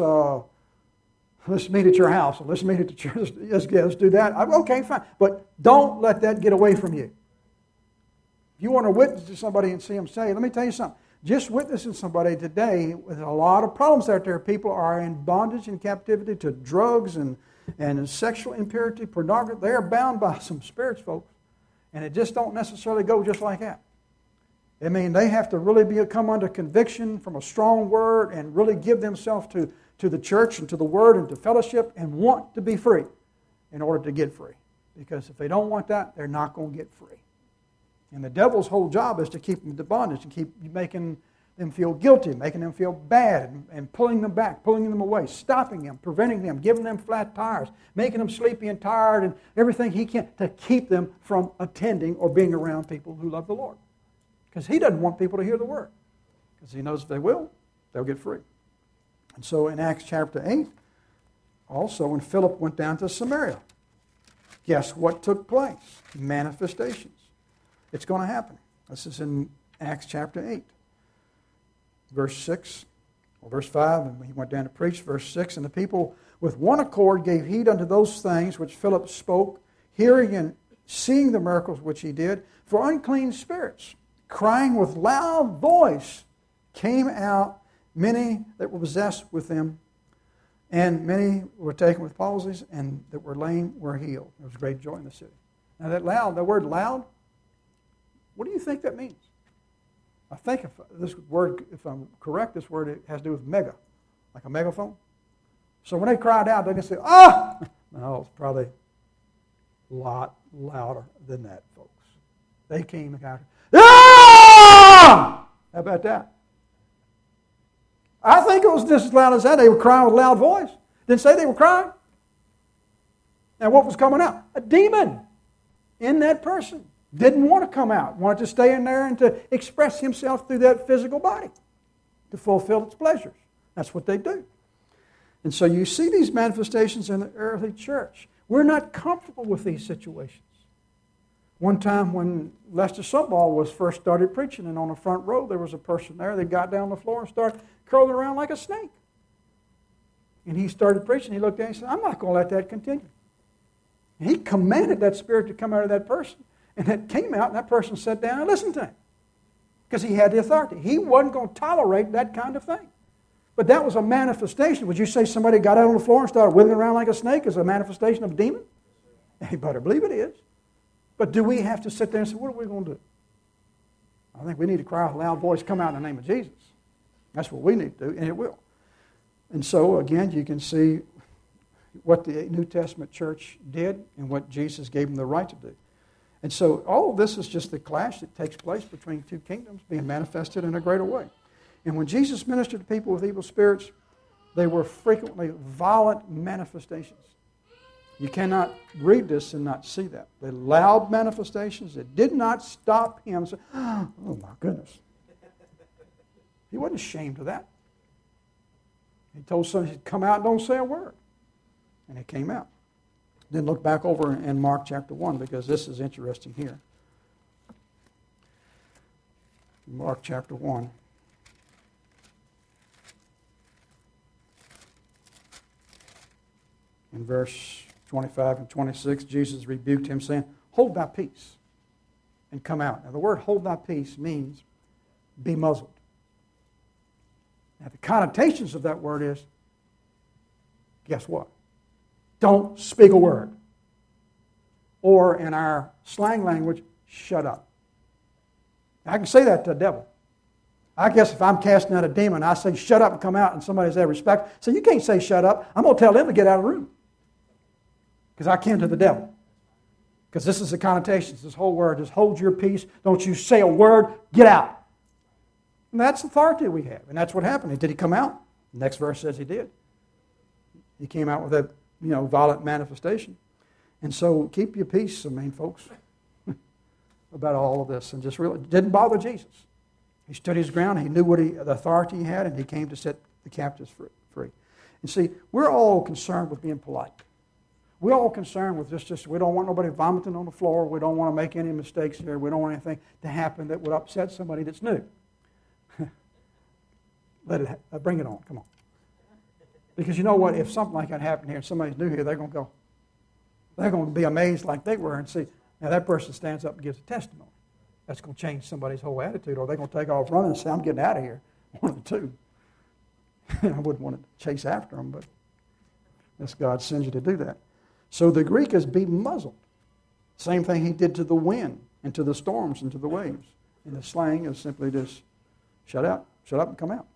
let's meet at your house, or let's meet at the church. Let's do that. Okay, fine. But don't let that get away from you. If you want to witness to somebody and see them saved, let me tell you something. Just witnessing somebody today with a lot of problems out there. People are in bondage and captivity to drugs and sexual impurity, pornography. They are bound by some spirits, folks. And it just don't necessarily go just like that. I mean, they have to really come under conviction from a strong word and really give themselves to the church and to the word and to fellowship and want to be free in order to get free. Because if they don't want that, they're not going to get free. And the devil's whole job is to keep them to bondage, to keep making them feel guilty, making them feel bad, and pulling them back, pulling them away, stopping them, preventing them, giving them flat tires, making them sleepy and tired, and everything he can to keep them from attending or being around people who love the Lord. Because he doesn't want people to hear the word. Because he knows if they will, they'll get free. And so in Acts chapter 8, also when Philip went down to Samaria, guess what took place? Manifestations. It's going to happen. This is in Acts chapter 8. Verse 6, or verse 5, and he went down to preach. Verse 6, and the people with one accord gave heed unto those things which Philip spoke, hearing and seeing the miracles which he did. For unclean spirits, crying with loud voice, came out, many that were possessed with them, and many were taken with palsies, and that were lame were healed. There was great joy in the city. Now that word loud, what do you think that means? I think if I'm correct, this word has to do with mega, like a megaphone. So when they cried out, they can say, "Ah!" No, it's probably a lot louder than that, folks. They came and got, "Ah!" How about that? I think it was just as loud as that. They were crying with a loud voice. Didn't say they were crying. And what was coming out? A demon in that person. Didn't want to come out. Wanted to stay in there and to express himself through that physical body to fulfill its pleasures. That's what they do. And so you see these manifestations in the early church. We're not comfortable with these situations. One time when Lester Subball was first started preaching, and on the front row there was a person there that got down on the floor and started curling around like a snake. And he started preaching. He looked at him and said, "I'm not going to let that continue." And he commanded that spirit to come out of that person. And it came out, and that person sat down and listened to him. Because he had the authority. He wasn't going to tolerate that kind of thing. But that was a manifestation. Would you say somebody got out on the floor and started wiggling around like a snake as a manifestation of a demon? You better believe it is. But do we have to sit there and say, what are we going to do? I think we need to cry with a loud voice, come out in the name of Jesus. That's what we need to do, and it will. And so, again, you can see what the New Testament church did and what Jesus gave them the right to do. And so all of this is just the clash that takes place between two kingdoms being manifested in a greater way. And when Jesus ministered to people with evil spirits, they were frequently violent manifestations. You cannot read this and not see that. They're loud manifestations that did not stop him. Oh, my goodness. He wasn't ashamed of that. He told somebody to come out and don't say a word. And it came out. Then look back over in Mark chapter 1 because this is interesting here. Mark chapter 1. In verse 25 and 26, Jesus rebuked him, saying, "Hold thy peace and come out." Now the word hold thy peace means be muzzled. Now the connotations of that word is, guess what? Don't speak a word. Or in our slang language, shut up. I can say that to the devil. I guess if I'm casting out a demon, I say shut up and come out, and somebody's there respect. So you can't say shut up. I'm going to tell them to get out of the room. Because I can to the devil. Because this is the connotations. This whole word is hold your peace. Don't you say a word. Get out. And that's authority we have. And that's what happened. Did he come out? The next verse says he did. He came out with a violent manifestation. And so keep your peace, folks, about all of this. And just really didn't bother Jesus. He stood his ground. He knew the authority he had, and he came to set the captives free. And see, we're all concerned with being polite. We're all concerned with just we don't want nobody vomiting on the floor. We don't want to make any mistakes here. We don't want anything to happen that would upset somebody that's new. Bring it on. Come on. Because you know what? If something like that happened here and somebody's new here, they're going to be amazed like they were and see, now that person stands up and gives a testimony. That's going to change somebody's whole attitude, or they're going to take off running and say, I'm getting out of here. One of the two. I wouldn't want to chase after them, but that's God sends you to do that. So the Greek is be muzzled. Same thing he did to the wind and to the storms and to the waves. And the slang is simply just shut up and come out.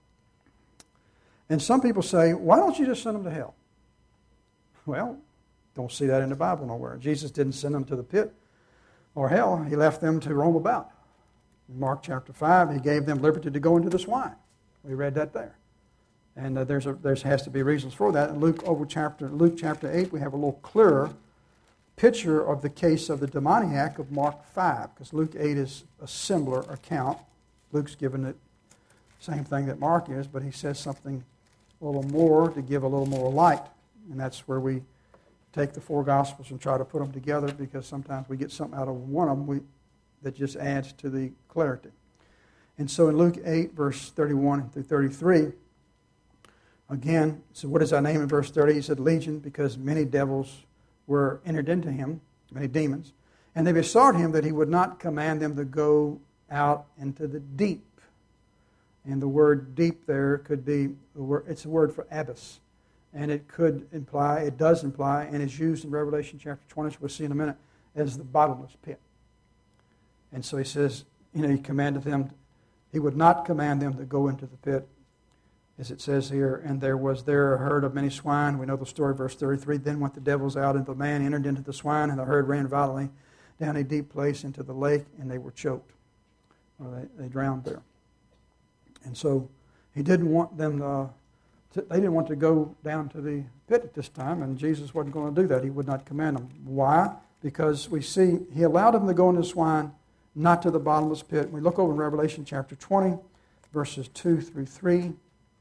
And some people say, why don't you just send them to hell? Well, don't see that in the Bible nowhere. Jesus didn't send them to the pit or hell. He left them to roam about. In Mark chapter 5, he gave them liberty to go into the swine. We read that there. And there has to be reasons for that. In Luke chapter 8, we have a little clearer picture of the case of the demoniac of Mark 5, because Luke 8 is a similar account. Luke's given it the same thing that Mark is, but he says something a little more to give a little more light. And that's where we take the four Gospels and try to put them together, because sometimes we get something out of one of them that just adds to the clarity. And so in Luke 8, verse 31 through 33, again, so what is our name in verse 30? He said, Legion, because many devils were entered into him, many demons, and they besought him that he would not command them to go out into the deep. And the word deep there could be, it's a word for abyss. And it does imply, and is used in Revelation chapter 20, which we'll see in a minute, as the bottomless pit. And so he says, he commanded them, he would not command them to go into the pit, as it says here, and there was there a herd of many swine. We know the story, verse 33. Then went the devils out, and the man entered into the swine, and the herd ran violently down a deep place into the lake, and they were choked. Or they drowned there. And so he didn't want them they didn't want to go down to the pit at this time, and Jesus wasn't going to do that. He would not command them. Why? Because we see he allowed them to go into the swine, not to the bottomless pit. We look over in Revelation chapter 20, verses 2 through 3.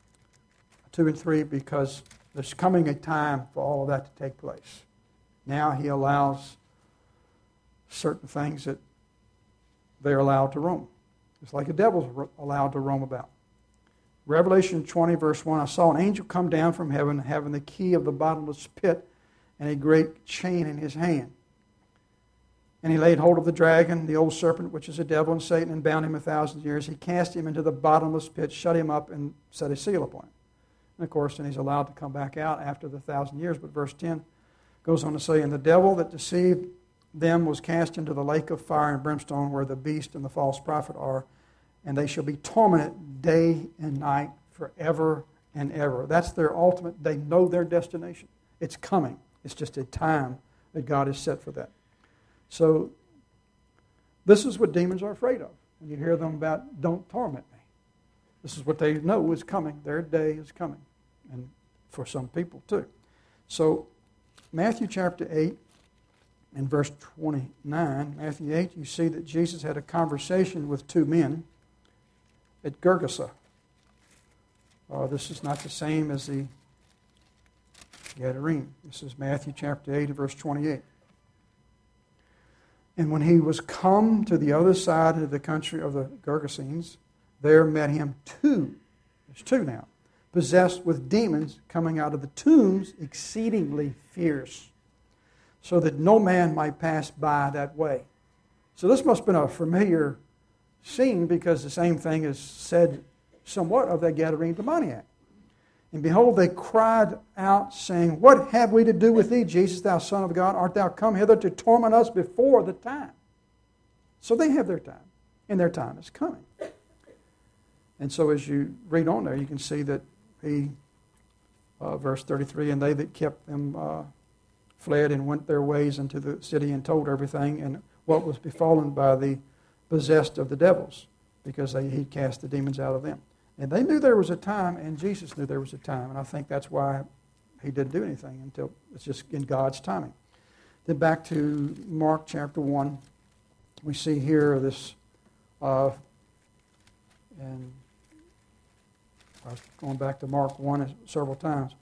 2 and 3, because there's coming a time for all of that to take place. Now he allows certain things that they're allowed to roam. It's like the devil's allowed to roam about. Revelation 20, verse 1, I saw an angel come down from heaven, having the key of the bottomless pit and a great chain in his hand. And he laid hold of the dragon, the old serpent, which is the devil and Satan, and bound him 1,000 years. He cast him into the bottomless pit, shut him up, and set a seal upon him. And of course, then he's allowed to come back out after the 1,000 years. But verse 10 goes on to say, and the devil that deceived them was cast into the lake of fire and brimstone, where the beast and the false prophet are, and they shall be tormented day and night forever and ever. That's their ultimate. They know their destination. It's coming. It's just a time that God has set for that. So this is what demons are afraid of. When you hear them about, don't torment me. This is what they know is coming. Their day is coming. And for some people too. So Matthew chapter 8 and verse 29, Matthew 8, you see that Jesus had a conversation with two men at Gergesa. This is not the same as the Gadarene. This is Matthew chapter 8 and verse 28. And when he was come to the other side of the country of the Gergesenes, there met him two, there's two now, possessed with demons, coming out of the tombs, exceedingly fierce, so that no man might pass by that way. So this must have been a familiar scene, because the same thing is said somewhat of that Gadarene demoniac. And behold, they cried out, saying, what have we to do with thee, Jesus, thou Son of God? Art thou come hither to torment us before the time? So they have their time, and their time is coming. And so as you read on there, you can see that verse 33, and they that kept them fled and went their ways into the city and told everything, and what was befallen by the possessed of the devils, because he cast the demons out of them. And they knew there was a time, and Jesus knew there was a time, and I think that's why he didn't do anything until it's just in God's timing. Then back to Mark chapter 1, we see here this, and I was going back to Mark 1 several times.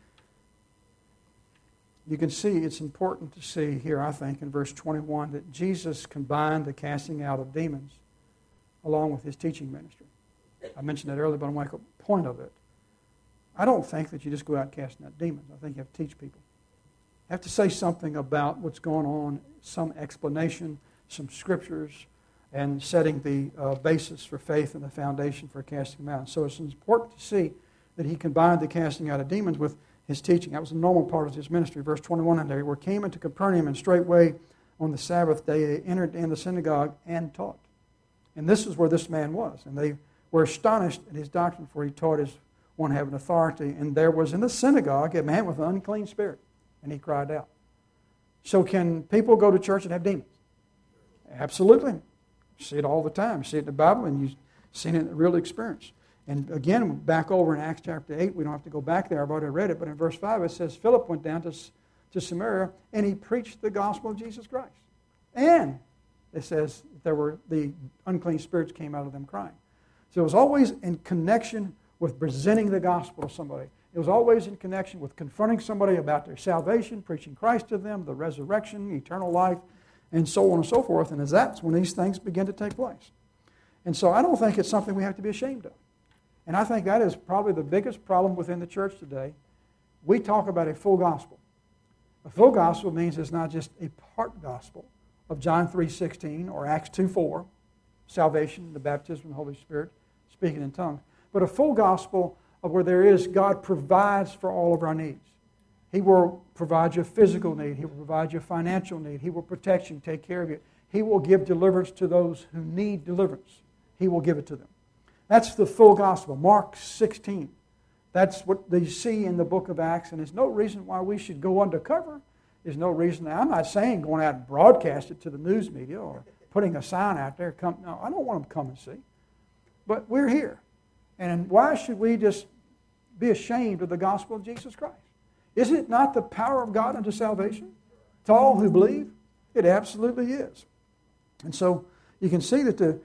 You can see, it's important to see here, I think, in verse 21, that Jesus combined the casting out of demons along with his teaching ministry. I mentioned that earlier, but I want to make a point of it. I don't think that you just go out casting out demons. I think you have to teach people. You have to say something about what's going on, some explanation, some scriptures, and setting the basis for faith and the foundation for casting them out. So it's important to see that he combined the casting out of demons with his teaching. That was a normal part of his ministry. Verse 21, and they came into Capernaum, and straightway on the Sabbath day they entered in the synagogue and taught. And this is where this man was. And they were astonished at his doctrine, for he taught as one having authority. And there was in the synagogue a man with an unclean spirit, and he cried out. So can people go to church and have demons? Absolutely. You see it all the time. You see it in the Bible, and you've seen it in real experience. And again, back over in Acts chapter 8, we don't have to go back there, I've already read it, but in verse 5 it says, Philip went down to Samaria, and he preached the gospel of Jesus Christ. And it says the unclean spirits came out of them crying. So it was always in connection with presenting the gospel to somebody. It was always in connection with confronting somebody about their salvation, preaching Christ to them, the resurrection, eternal life, and so on and so forth. And that's when these things begin to take place. And so I don't think it's something we have to be ashamed of. And I think that is probably the biggest problem within the church today. We talk about a full gospel. A full gospel means it's not just a part gospel of John 3:16 or Acts 2:4, salvation, the baptism of the Holy Spirit, speaking in tongues, but a full gospel of where there is God provides for all of our needs. He will provide your physical need. He will provide your financial need. He will protect you, take care of you. He will give deliverance to those who need deliverance. He will give it to them. That's the full gospel. Mark 16. That's what they see in the book of Acts, and there's no reason why we should go undercover. There's no reason. I'm not saying going out and broadcast it to the news media or putting a sign out there. No, I don't want them to come and see. But we're here. And why should we just be ashamed of the gospel of Jesus Christ? Is it not the power of God unto salvation to all who believe? It absolutely is. And so you can see that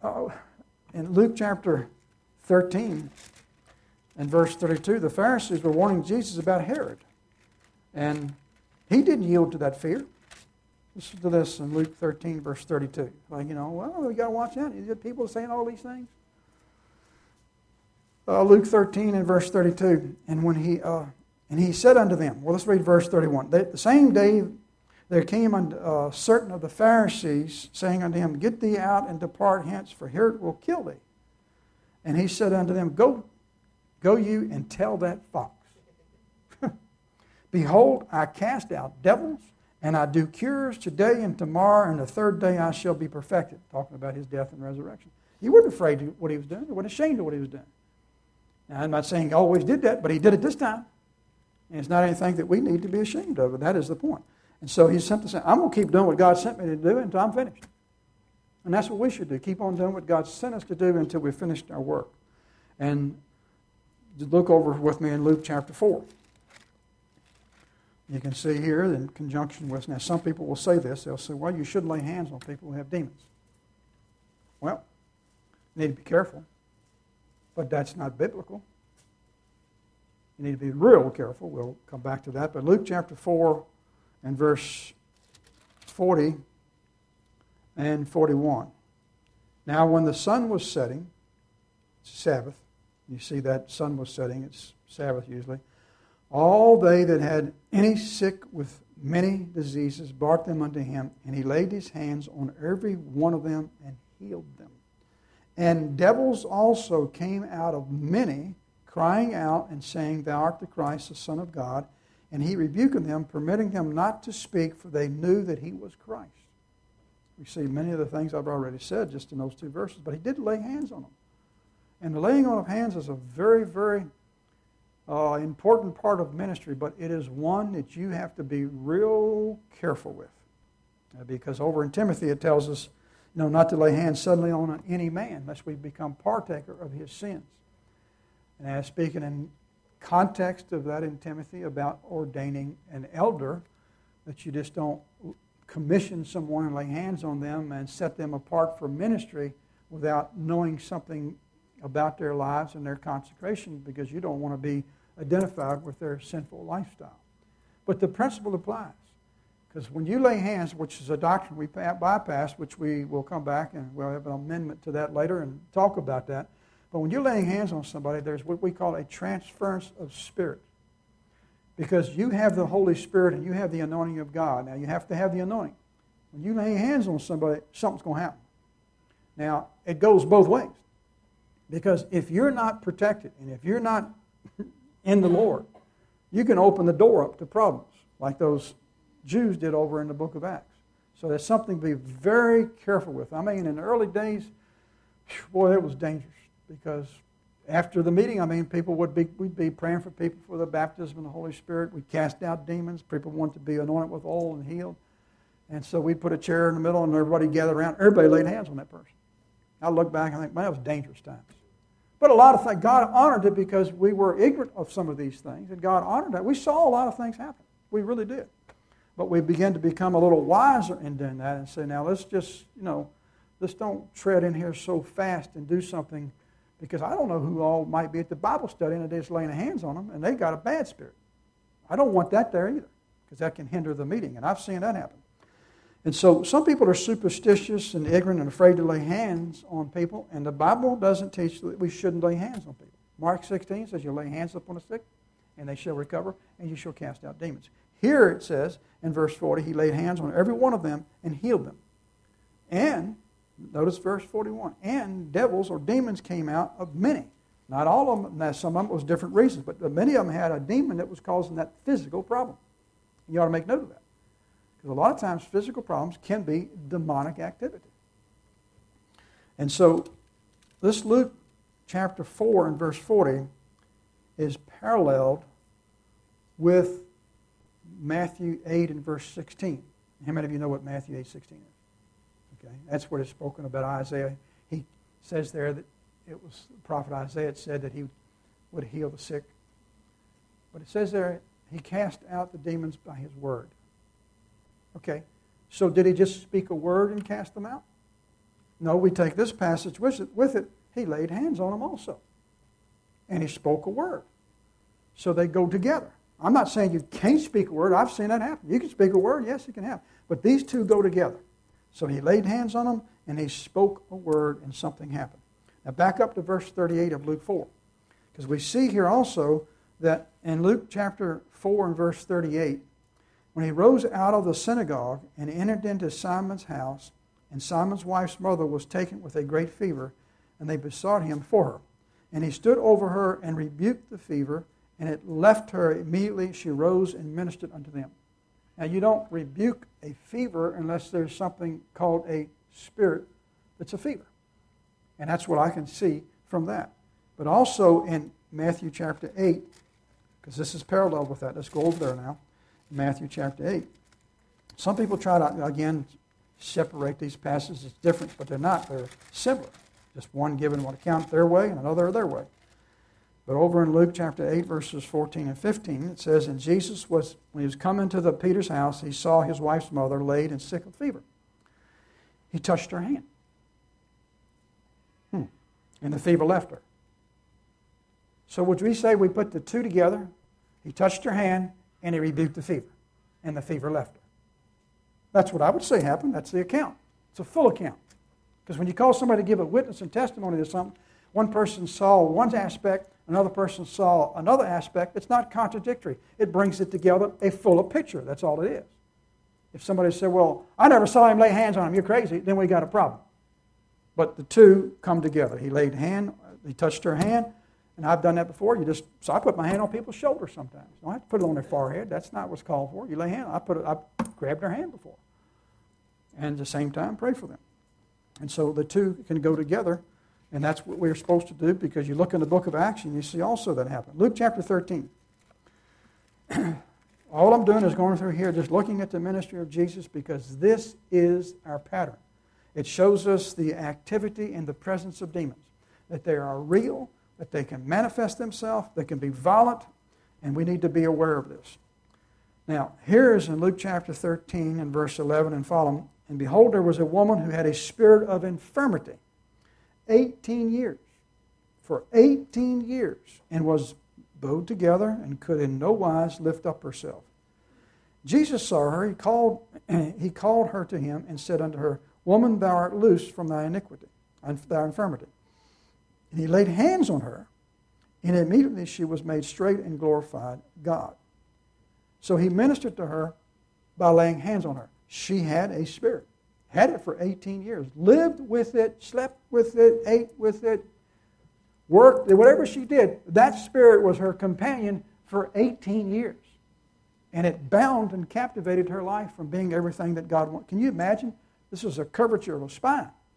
in Luke chapter 13 and verse 32, the Pharisees were warning Jesus about Herod. And he didn't yield to that fear. Listen to this in Luke 13, verse 32. Like, we got to watch out. Is it people saying all these things? Luke 13 and verse 32. And he said unto them, well, let's read verse 31. The same day there came unto certain of the Pharisees, saying unto him, Get thee out and depart hence, for Herod will kill thee. And he said unto them, Go you and tell that fox. Behold, I cast out devils, and I do cures today and tomorrow, and the third day I shall be perfected. Talking about his death and resurrection. He wasn't afraid of what he was doing. He wasn't ashamed of what he was doing. Now, I'm not saying he always did that, but he did it this time. And it's not anything that we need to be ashamed of, and that is the point. And so he simply said, I'm going to keep doing what God sent me to do until I'm finished. And that's what we should do. Keep on doing what God sent us to do until we've finished our work. And look over with me in Luke chapter 4. You can see here in conjunction with, now some people will say this, they'll say, well, you shouldn't lay hands on people who have demons. Well, you need to be careful, but that's not biblical. You need to be real careful. We'll come back to that. But Luke chapter 4 and verse 40 and 41. Now when the sun was setting, it's Sabbath. You see that sun was setting, it's Sabbath usually. All they that had any sick with many diseases brought them unto him, and he laid his hands on every one of them and healed them. And devils also came out of many, crying out and saying, Thou art the Christ, the Son of God. And he rebuked them, permitting them not to speak, for they knew that he was Christ. We see many of the things I've already said just in those two verses, but he did lay hands on them. And the laying on of hands is a very, very important part of ministry, but it is one that you have to be real careful with. Because over in Timothy it tells us, not to lay hands suddenly on any man, lest we become partaker of his sins. And as speaking in context of that in Timothy about ordaining an elder, that you just don't commission someone and lay hands on them and set them apart for ministry without knowing something about their lives and their consecration, because you don't want to be identified with their sinful lifestyle. But the principle applies. Because when you lay hands, which is a doctrine we bypass, which we will come back and we'll have an amendment to that later and talk about that. But when you're laying hands on somebody, there's what we call a transference of spirit. Because you have the Holy Spirit and you have the anointing of God. Now, you have to have the anointing. When you lay hands on somebody, something's going to happen. Now, it goes both ways. Because if you're not protected and if you're not in the Lord, you can open the door up to problems like those Jews did over in the book of Acts. So that's something to be very careful with. I mean, in the early days, Boy, it was dangerous because after the meeting, we'd be praying for people for the baptism of the Holy Spirit. We cast out demons. People wanted to be anointed with oil and healed. And so we put a chair in the middle and everybody gathered around. Everybody laid hands on that person. I look back and think, man, that was dangerous times. But a lot of things, God honored it because we were ignorant of some of these things, and God honored that. We saw a lot of things happen. We really did. But we began to become a little wiser in doing that and say, now let's just, let's don't tread in here so fast and do something, because I don't know who all might be at the Bible study and they're just laying hands on them and they got a bad spirit. I don't want that there either, because that can hinder the meeting, and I've seen that happen. And so some people are superstitious and ignorant and afraid to lay hands on people, and the Bible doesn't teach that we shouldn't lay hands on people. Mark 16 says you lay hands upon the sick, and they shall recover, and you shall cast out demons. Here it says, in verse 40, he laid hands on every one of them and healed them. And, notice verse 41, and devils or demons came out of many. Not all of them, now some of them was different reasons, but many of them had a demon that was causing that physical problem. And you ought to make note of that. Because a lot of times physical problems can be demonic activity. And so this Luke chapter 4 and verse 40 is paralleled with Matthew 8 and verse 16. How many of you know what Matthew 8:16 is? Okay, that's what is spoken about Isaiah. He says there that it was the prophet Isaiah said that he would heal the sick. But it says there, he cast out the demons by his word. Okay, so did he just speak a word and cast them out? No, we take this passage with it. He laid hands on them also. And he spoke a word. So they go together. I'm not saying you can't speak a word. I've seen that happen. You can speak a word, yes, it can happen. But these two go together. So he laid hands on them, and he spoke a word, and something happened. Now back up to verse 38 of Luke 4. Because we see here also that in Luke chapter 4 and verse 38, when he rose out of the synagogue and entered into Simon's house, and Simon's wife's mother was taken with a great fever, and they besought him for her. And he stood over her and rebuked the fever, and it left her immediately. She rose and ministered unto them. Now, you don't rebuke a fever unless there's something called a spirit that's a fever. And that's what I can see from that. But also in Matthew chapter 8, because this is parallel with that. Let's go over there now. Matthew chapter 8. Some people try to, again, separate these passages as different, but they're not. They're similar. Just one given one account their way and another their way. But over in Luke chapter 8, verses 14 and 15, it says, and Jesus was, when he was coming to Peter's house, he saw his wife's mother laid and sick of fever. He touched her hand. And the fever left her. So would we say we put the two together? He touched her hand, and he rebuked the fever. And the fever left her. That's what I would say happened. That's the account. It's a full account. Because when you call somebody to give a witness and testimony to something, one person saw one aspect, another person saw another aspect. It's not contradictory. It brings it together, a fuller picture. That's all it is. If somebody said, well, I never saw him lay hands on him, you're crazy, then we got a problem. But the two come together. He touched her hand, and I've done that before. So I put my hand on people's shoulders sometimes. You don't have to put it on their forehead. That's not what's called for. You lay hand. I grabbed their hand before. And at the same time, pray for them. And so the two can go together, and that's what we're supposed to do, because you look in the book of Acts and you see also that happen. Luke chapter 13. All I'm doing is going through here, just looking at the ministry of Jesus, because this is our pattern. It shows us the activity and the presence of demons, that they are real, that they can manifest themselves, they can be violent, and we need to be aware of this. Now, here is in Luke chapter 13 and verse 11 and following, and behold, there was a woman who had a spirit of infirmity, 18 years, for 18 years, and was bowed together and could in no wise lift up herself. Jesus saw her, he called her to him and said unto her, Woman, thou art loosed from thy iniquity, and thy infirmity. And he laid hands on her, and immediately she was made straight and glorified God. So he ministered to her by laying hands on her. She had a spirit, had it for 18 years, lived with it, slept with it, ate with it, worked, whatever she did, that spirit was her companion for 18 years. And it bound and captivated her life from being everything that God wanted. Can you imagine? This was a curvature of a spine.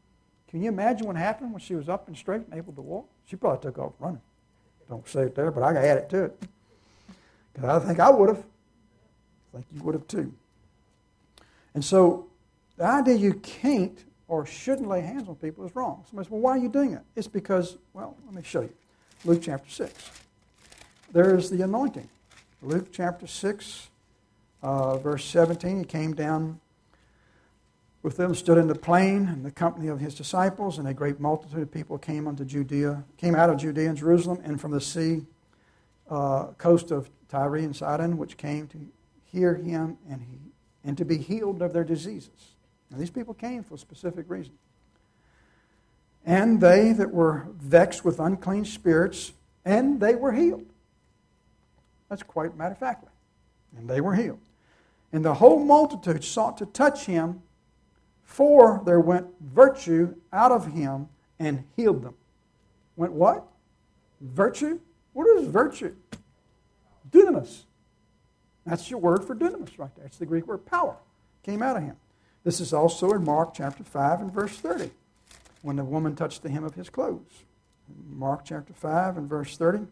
Can you imagine what happened when she was up and straight and able to walk? She probably took off running. Don't say it there, but I add it to it. Because I think I would have. I think you would have too. And so the idea you can't or shouldn't lay hands on people is wrong. Somebody says, well, why are you doing it? It's because, well, let me show you. Luke chapter 6. There's the anointing. Luke chapter 6, verse 17. He came down with them, stood in the plain in the company of his disciples, and a great multitude of people came out of Judea and Jerusalem, and from the sea coast of Tyre and Sidon, which came to hear him and to be healed of their diseases. Now, these people came for a specific reason. And they that were vexed with unclean spirits, and they were healed. That's quite matter-of-factly. And they were healed. And the whole multitude sought to touch him, for there went virtue out of him and healed them. Went what? Virtue? What is virtue? Dunamis. That's your word for dunamis right there. It's the Greek word power. Came out of him. This is also in Mark chapter 5 and verse 30, when the woman touched the hem of his clothes. Mark chapter 5 and verse 30.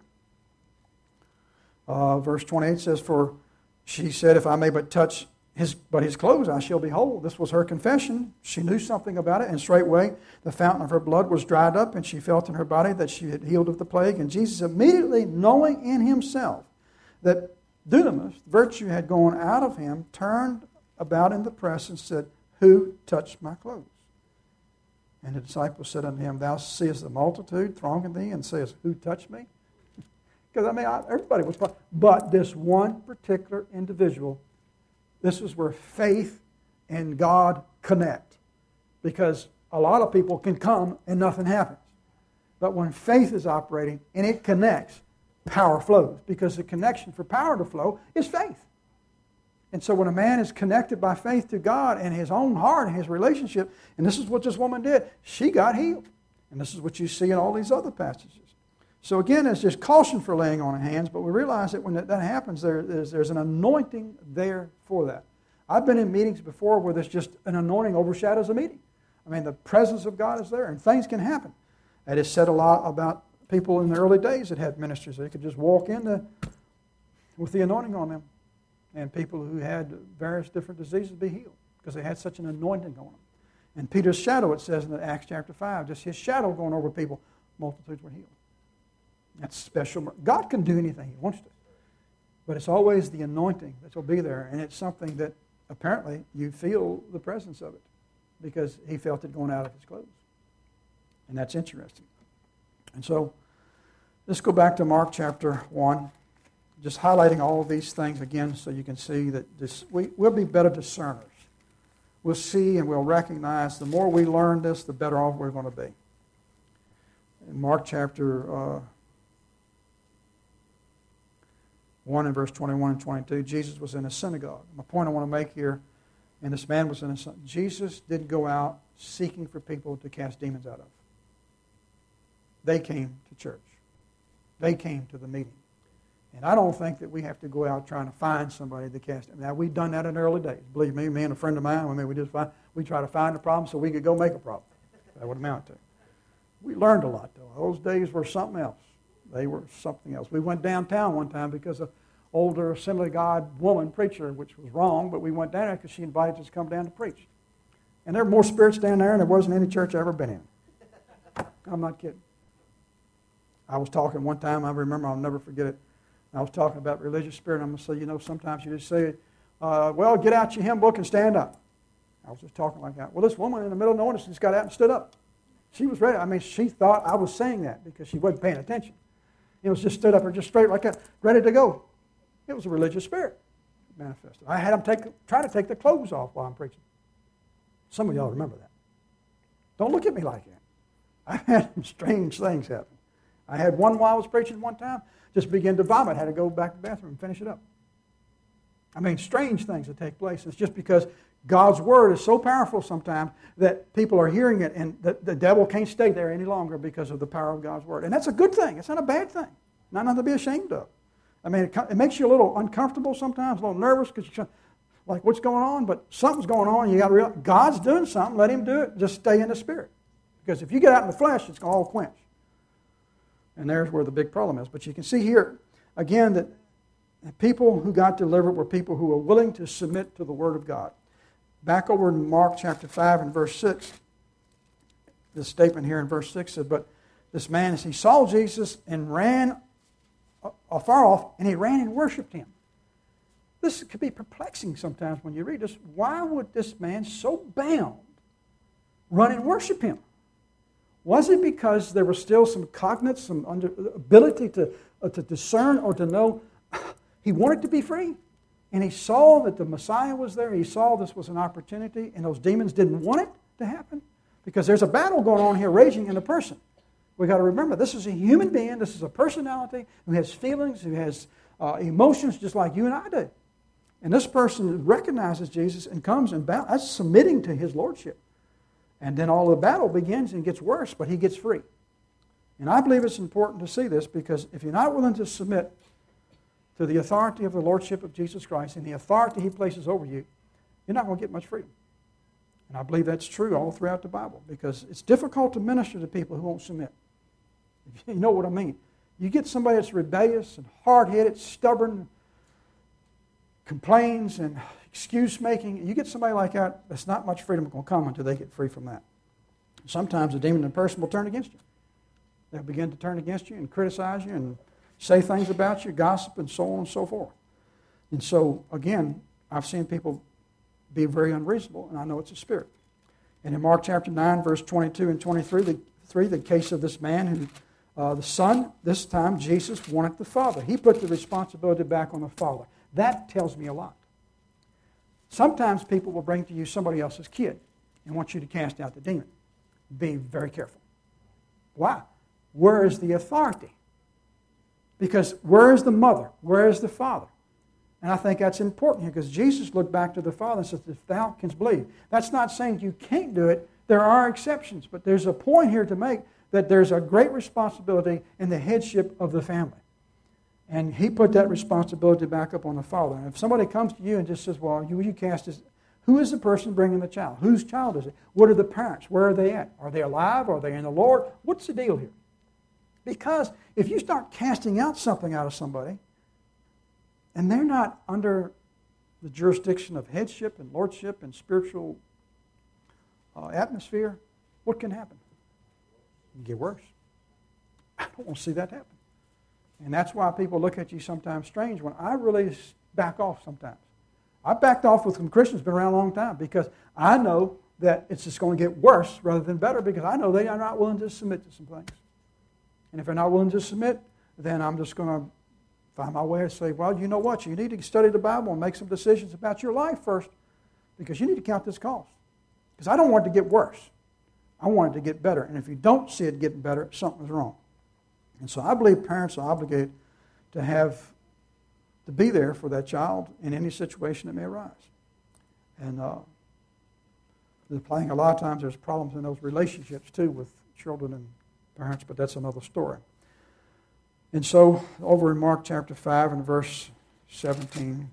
Verse 28 says, for she said, if I may but touch his clothes, I shall be whole. This was her confession. She knew something about it, and straightway the fountain of her blood was dried up, and she felt in her body that she had healed of the plague. And Jesus, immediately knowing in himself that dunamis, virtue, had gone out of him, turned about in the press and said, who touched my clothes? And the disciples said unto him, thou seest the multitude thronging thee, and sayest, who touched me? Because, everybody was, but this one particular individual, this is where faith and God connect. Because a lot of people can come and nothing happens. But when faith is operating and it connects, power flows. Because the connection for power to flow is faith. And so when a man is connected by faith to God and his own heart and his relationship, and this is what this woman did, she got healed. And this is what you see in all these other passages. So again, it's just caution for laying on of hands, but we realize that when that happens, there's an anointing there for that. I've been in meetings before where there's just an anointing overshadows a meeting. I mean, the presence of God is there, and things can happen. It is said a lot about people in the early days that had ministries. They could just walk in with the anointing on them, and people who had various different diseases be healed because they had such an anointing on them. And Peter's shadow, it says in Acts chapter 5, just his shadow going over people, multitudes were healed. That's special. God can do anything He wants to. But it's always the anointing that will be there. And it's something that apparently you feel the presence of it because He felt it going out of His clothes. And that's interesting. And so let's go back to Mark chapter 1, just highlighting all of these things again so you can see that we'll be better discerners. We'll see and we'll recognize the more we learn this, the better off we're going to be. In Mark chapter 1 and verse 21 and 22, Jesus was in a synagogue. My point I want to make here, and this man was in a synagogue. Jesus didn't go out seeking for people to cast demons out of. They came to church. They came to the meeting. And I don't think that we have to go out trying to find somebody to cast them. Now, we've done that in the early days. Believe me and a friend of mine, we try to find a problem so we could go make a problem. That would amount to. We learned a lot, though. Those days were something else. They were something else. We went downtown one time because an older Assembly of God woman preacher, which was wrong, but we went down there because she invited us to come down to preach. And there were more spirits down there than there wasn't any church I've ever been in. I'm not kidding. I was talking one time, I remember, I'll never forget it. I was talking about religious spirit, and I'm going to say, sometimes you just say, well, get out your hymn book and stand up. I was just talking like that. Well, this woman in the middle of nowhere just got out and stood up. She was ready. She thought I was saying that because she wasn't paying attention. It was just stood up or just straight like that, ready to go. It was a religious spirit manifested. I had them try to take their clothes off while I'm preaching. Some of y'all remember that. Don't look at me like that. I've had some strange things happen. I had one while I was preaching one time, just began to vomit, had to go back to the bathroom and finish it up. Strange things that take place. It's just because God's Word is so powerful sometimes that people are hearing it and the devil can't stay there any longer because of the power of God's Word. And that's a good thing. It's not a bad thing. Not nothing to be ashamed of. It makes you a little uncomfortable sometimes, a little nervous because you're like, what's going on? But something's going on. You got to realize God's doing something. Let Him do it. Just stay in the Spirit. Because if you get out in the flesh, it's going to all quench. And there's where the big problem is. But you can see here, again, that the people who got delivered were people who were willing to submit to the Word of God. Back over in Mark chapter 5 and verse 6, this statement here in verse 6 said, but this man, as he saw Jesus and ran afar off, and he ran and worshipped him. This could be perplexing sometimes when you read this. Why would this man, so bound, run and worship him? Was it because there was still some cognizance, some ability to discern or to know he wanted to be free? And he saw that the Messiah was there. He saw this was an opportunity, and those demons didn't want it to happen because there's a battle going on here raging in a person. We've got to remember, this is a human being. This is a personality who has feelings, who has emotions just like you and I do. And this person recognizes Jesus and comes and bows. That's submitting to his lordship. And then all the battle begins and gets worse, but he gets free. And I believe it's important to see this because if you're not willing to submit to the authority of the lordship of Jesus Christ and the authority he places over you, you're not going to get much freedom. And I believe that's true all throughout the Bible because it's difficult to minister to people who won't submit. You know what I mean. You get somebody that's rebellious and hard-headed, stubborn, complains and excuse-making. You get somebody like that, there's not much freedom going to come until they get free from that. Sometimes the demon in the person will turn against you. They'll begin to turn against you and criticize you and say things about you, gossip, and so on and so forth. And so, again, I've seen people be very unreasonable, and I know it's a spirit. And in Mark chapter 9, verse 22 and 23, the case of this man who the son, this time Jesus wanted the father. He put the responsibility back on the father. That tells me a lot. Sometimes people will bring to you somebody else's kid and want you to cast out the demon. Be very careful. Why? Where is the authority? Because where is the mother? Where is the father? And I think that's important here because Jesus looked back to the Father and said, if thou canst believe. That's not saying you can't do it. There are exceptions. But there's a point here to make that there's a great responsibility in the headship of the family. And he put that responsibility back up on the father. And if somebody comes to you and just says, well, you cast this, who is the person bringing the child? Whose child is it? What are the parents? Where are they at? Are they alive? Are they in the Lord? What's the deal here? Because if you start casting out something out of somebody, and they're not under the jurisdiction of headship and lordship and spiritual atmosphere, what can happen? You get worse. I don't want to see that happen. And that's why people look at you sometimes strange when I really back off sometimes. I backed off with some Christians, been around a long time, because I know that it's just going to get worse rather than better because I know they are not willing to submit to some things. And if they're not willing to submit, then I'm just going to find my way to say, well, you know what? You need to study the Bible and make some decisions about your life first because you need to count this cost. Because I don't want it to get worse. I want it to get better. And if you don't see it getting better, something's wrong. And so I believe parents are obligated to be there for that child in any situation that may arise. And a lot of times there's problems in those relationships too with children and parents, but that's another story. And so over in Mark chapter 5 and verse 17,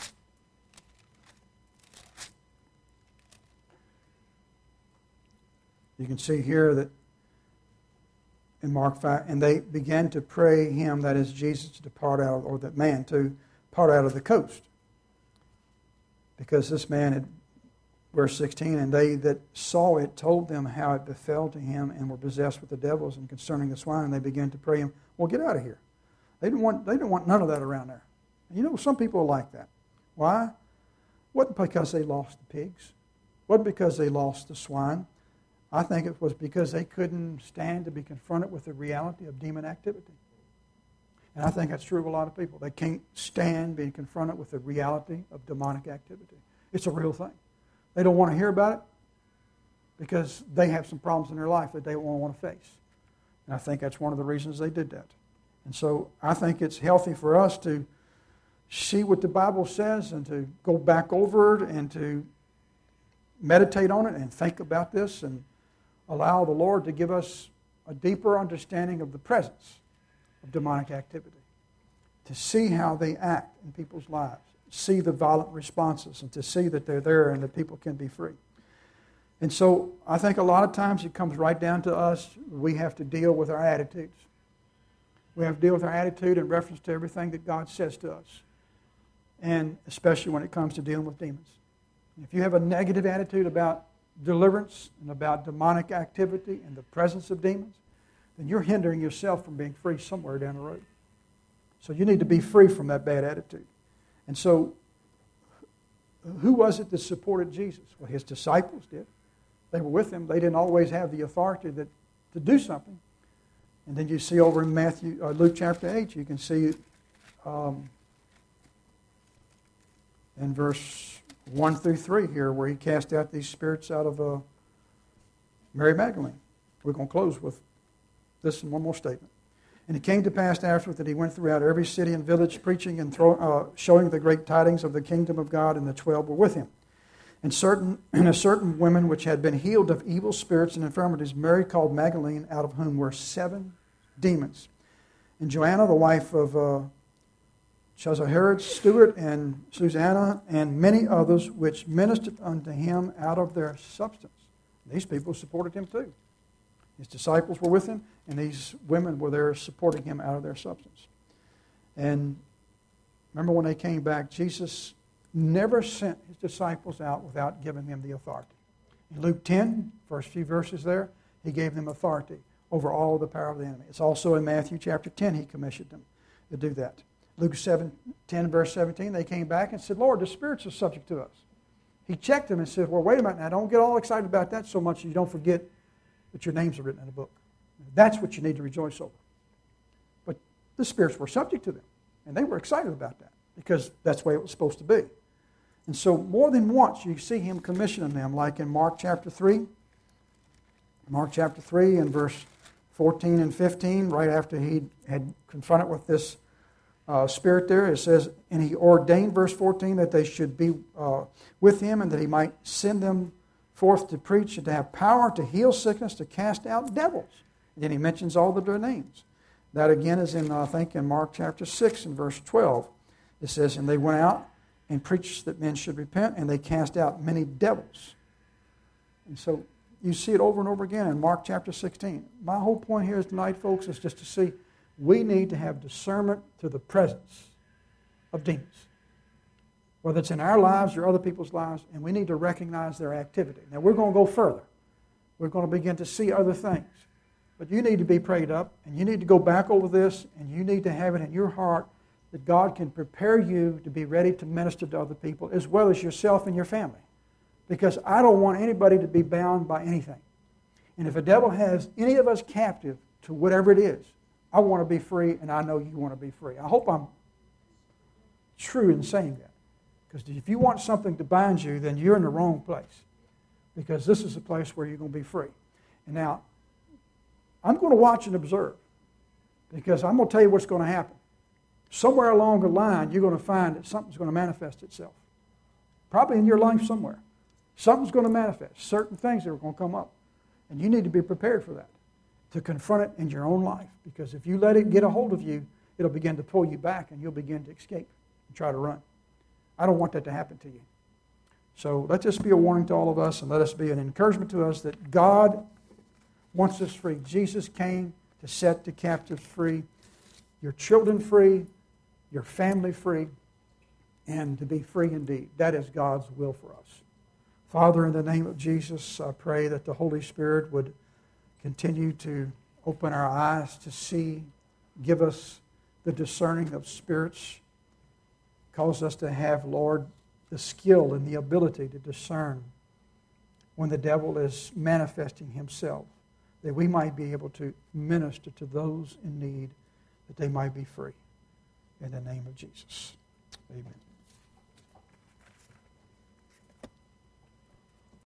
you can see here that in Mark 5, and they began to pray him, that is Jesus, to depart out, or that man to depart out of the coast. Because this man had, verse 16, and they that saw it told them how it befell to him and were possessed with the devils, and concerning the swine, they began to pray him, well, get out of here. They didn't want none of that around there. You know, some people are like that. Why? Wasn't because they lost the pigs. Wasn't because they lost the swine. I think it was because they couldn't stand to be confronted with the reality of demon activity. And I think that's true of a lot of people. They can't stand being confronted with the reality of demonic activity. It's a real thing. They don't want to hear about it because they have some problems in their life that they won't want to face. And I think that's one of the reasons they did that. And so I think it's healthy for us to see what the Bible says and to go back over it and to meditate on it and think about this and allow the Lord to give us a deeper understanding of the presence of demonic activity, to see how they act in people's lives, see the violent responses, and to see that they're there and that people can be free. And so I think a lot of times it comes right down to us. We have to deal with our attitudes. We have to deal with our attitude in reference to everything that God says to us. And especially when it comes to dealing with demons. If you have a negative attitude about deliverance and about demonic activity and the presence of demons, then you're hindering yourself from being free somewhere down the road. So you need to be free from that bad attitude. And so, who was it that supported Jesus? Well, his disciples did. They were with him. They didn't always have the authority to do something. And then you see over in Luke chapter 8, you can see in verse 1 through 3 here, where he cast out these spirits out of Mary Magdalene. We're going to close with this and one more statement. And it came to pass afterward that he went throughout every city and village, preaching and showing the great tidings of the kingdom of God, and the 12 were with him. And a certain women which had been healed of evil spirits and infirmities, Mary called Magdalene, out of whom were 7 demons. And Joanna, the wife of Herod's steward, and Susanna, and many others, which ministered unto him out of their substance. These people supported him too. His disciples were with him, and these women were there supporting him out of their substance. And remember when they came back, Jesus never sent his disciples out without giving them the authority. In Luke 10, first few verses there, he gave them authority over all the power of the enemy. It's also in Matthew chapter 10 he commissioned them to do that. Luke 10, verse 17, they came back and said, Lord, the spirits are subject to us. He checked them and said, well, wait a minute now, don't get all excited about that so much that you don't forget that your names are written in a book. That's what you need to rejoice over. But the spirits were subject to them, and they were excited about that because that's the way it was supposed to be. And so more than once you see him commissioning them, like in Mark chapter 3. Mark chapter 3 and verse 14 and 15, right after he had confronted with this spirit there, it says, and he ordained, verse 14, that they should be with him and that he might send them forth to preach and to have power to heal sickness, to cast out devils. And then he mentions all of their names. That again is in, I think, in Mark chapter 6 and verse 12. It says, and they went out and preached that men should repent, and they cast out many devils. And so you see it over and over again in Mark chapter 16. My whole point here tonight, folks, is just to see we need to have discernment to the presence of demons, whether it's in our lives or other people's lives, and we need to recognize their activity. Now, we're going to go further. We're going to begin to see other things. But you need to be prayed up, and you need to go back over this, and you need to have it in your heart that God can prepare you to be ready to minister to other people as well as yourself and your family. Because I don't want anybody to be bound by anything. And if a devil has any of us captive to whatever it is, I want to be free, and I know you want to be free. I hope I'm true in saying that. Because if you want something to bind you, then you're in the wrong place. Because this is a place where you're going to be free. And now, I'm going to watch and observe. Because I'm going to tell you what's going to happen. Somewhere along the line, you're going to find that something's going to manifest itself. Probably in your life somewhere. Something's going to manifest. Certain things that are going to come up. And you need to be prepared for that. To confront it in your own life. Because if you let it get a hold of you, it'll begin to pull you back and you'll begin to escape and try to run. I don't want that to happen to you. So let this be a warning to all of us, and let us be an encouragement to us that God wants us free. Jesus came to set the captives free, your children free, your family free, and to be free indeed. That is God's will for us. Father, in the name of Jesus, I pray that the Holy Spirit would continue to open our eyes to see, give us the discerning of spirits, cause us to have, Lord, the skill and the ability to discern when the devil is manifesting himself, that we might be able to minister to those in need, that they might be free. In the name of Jesus. Amen.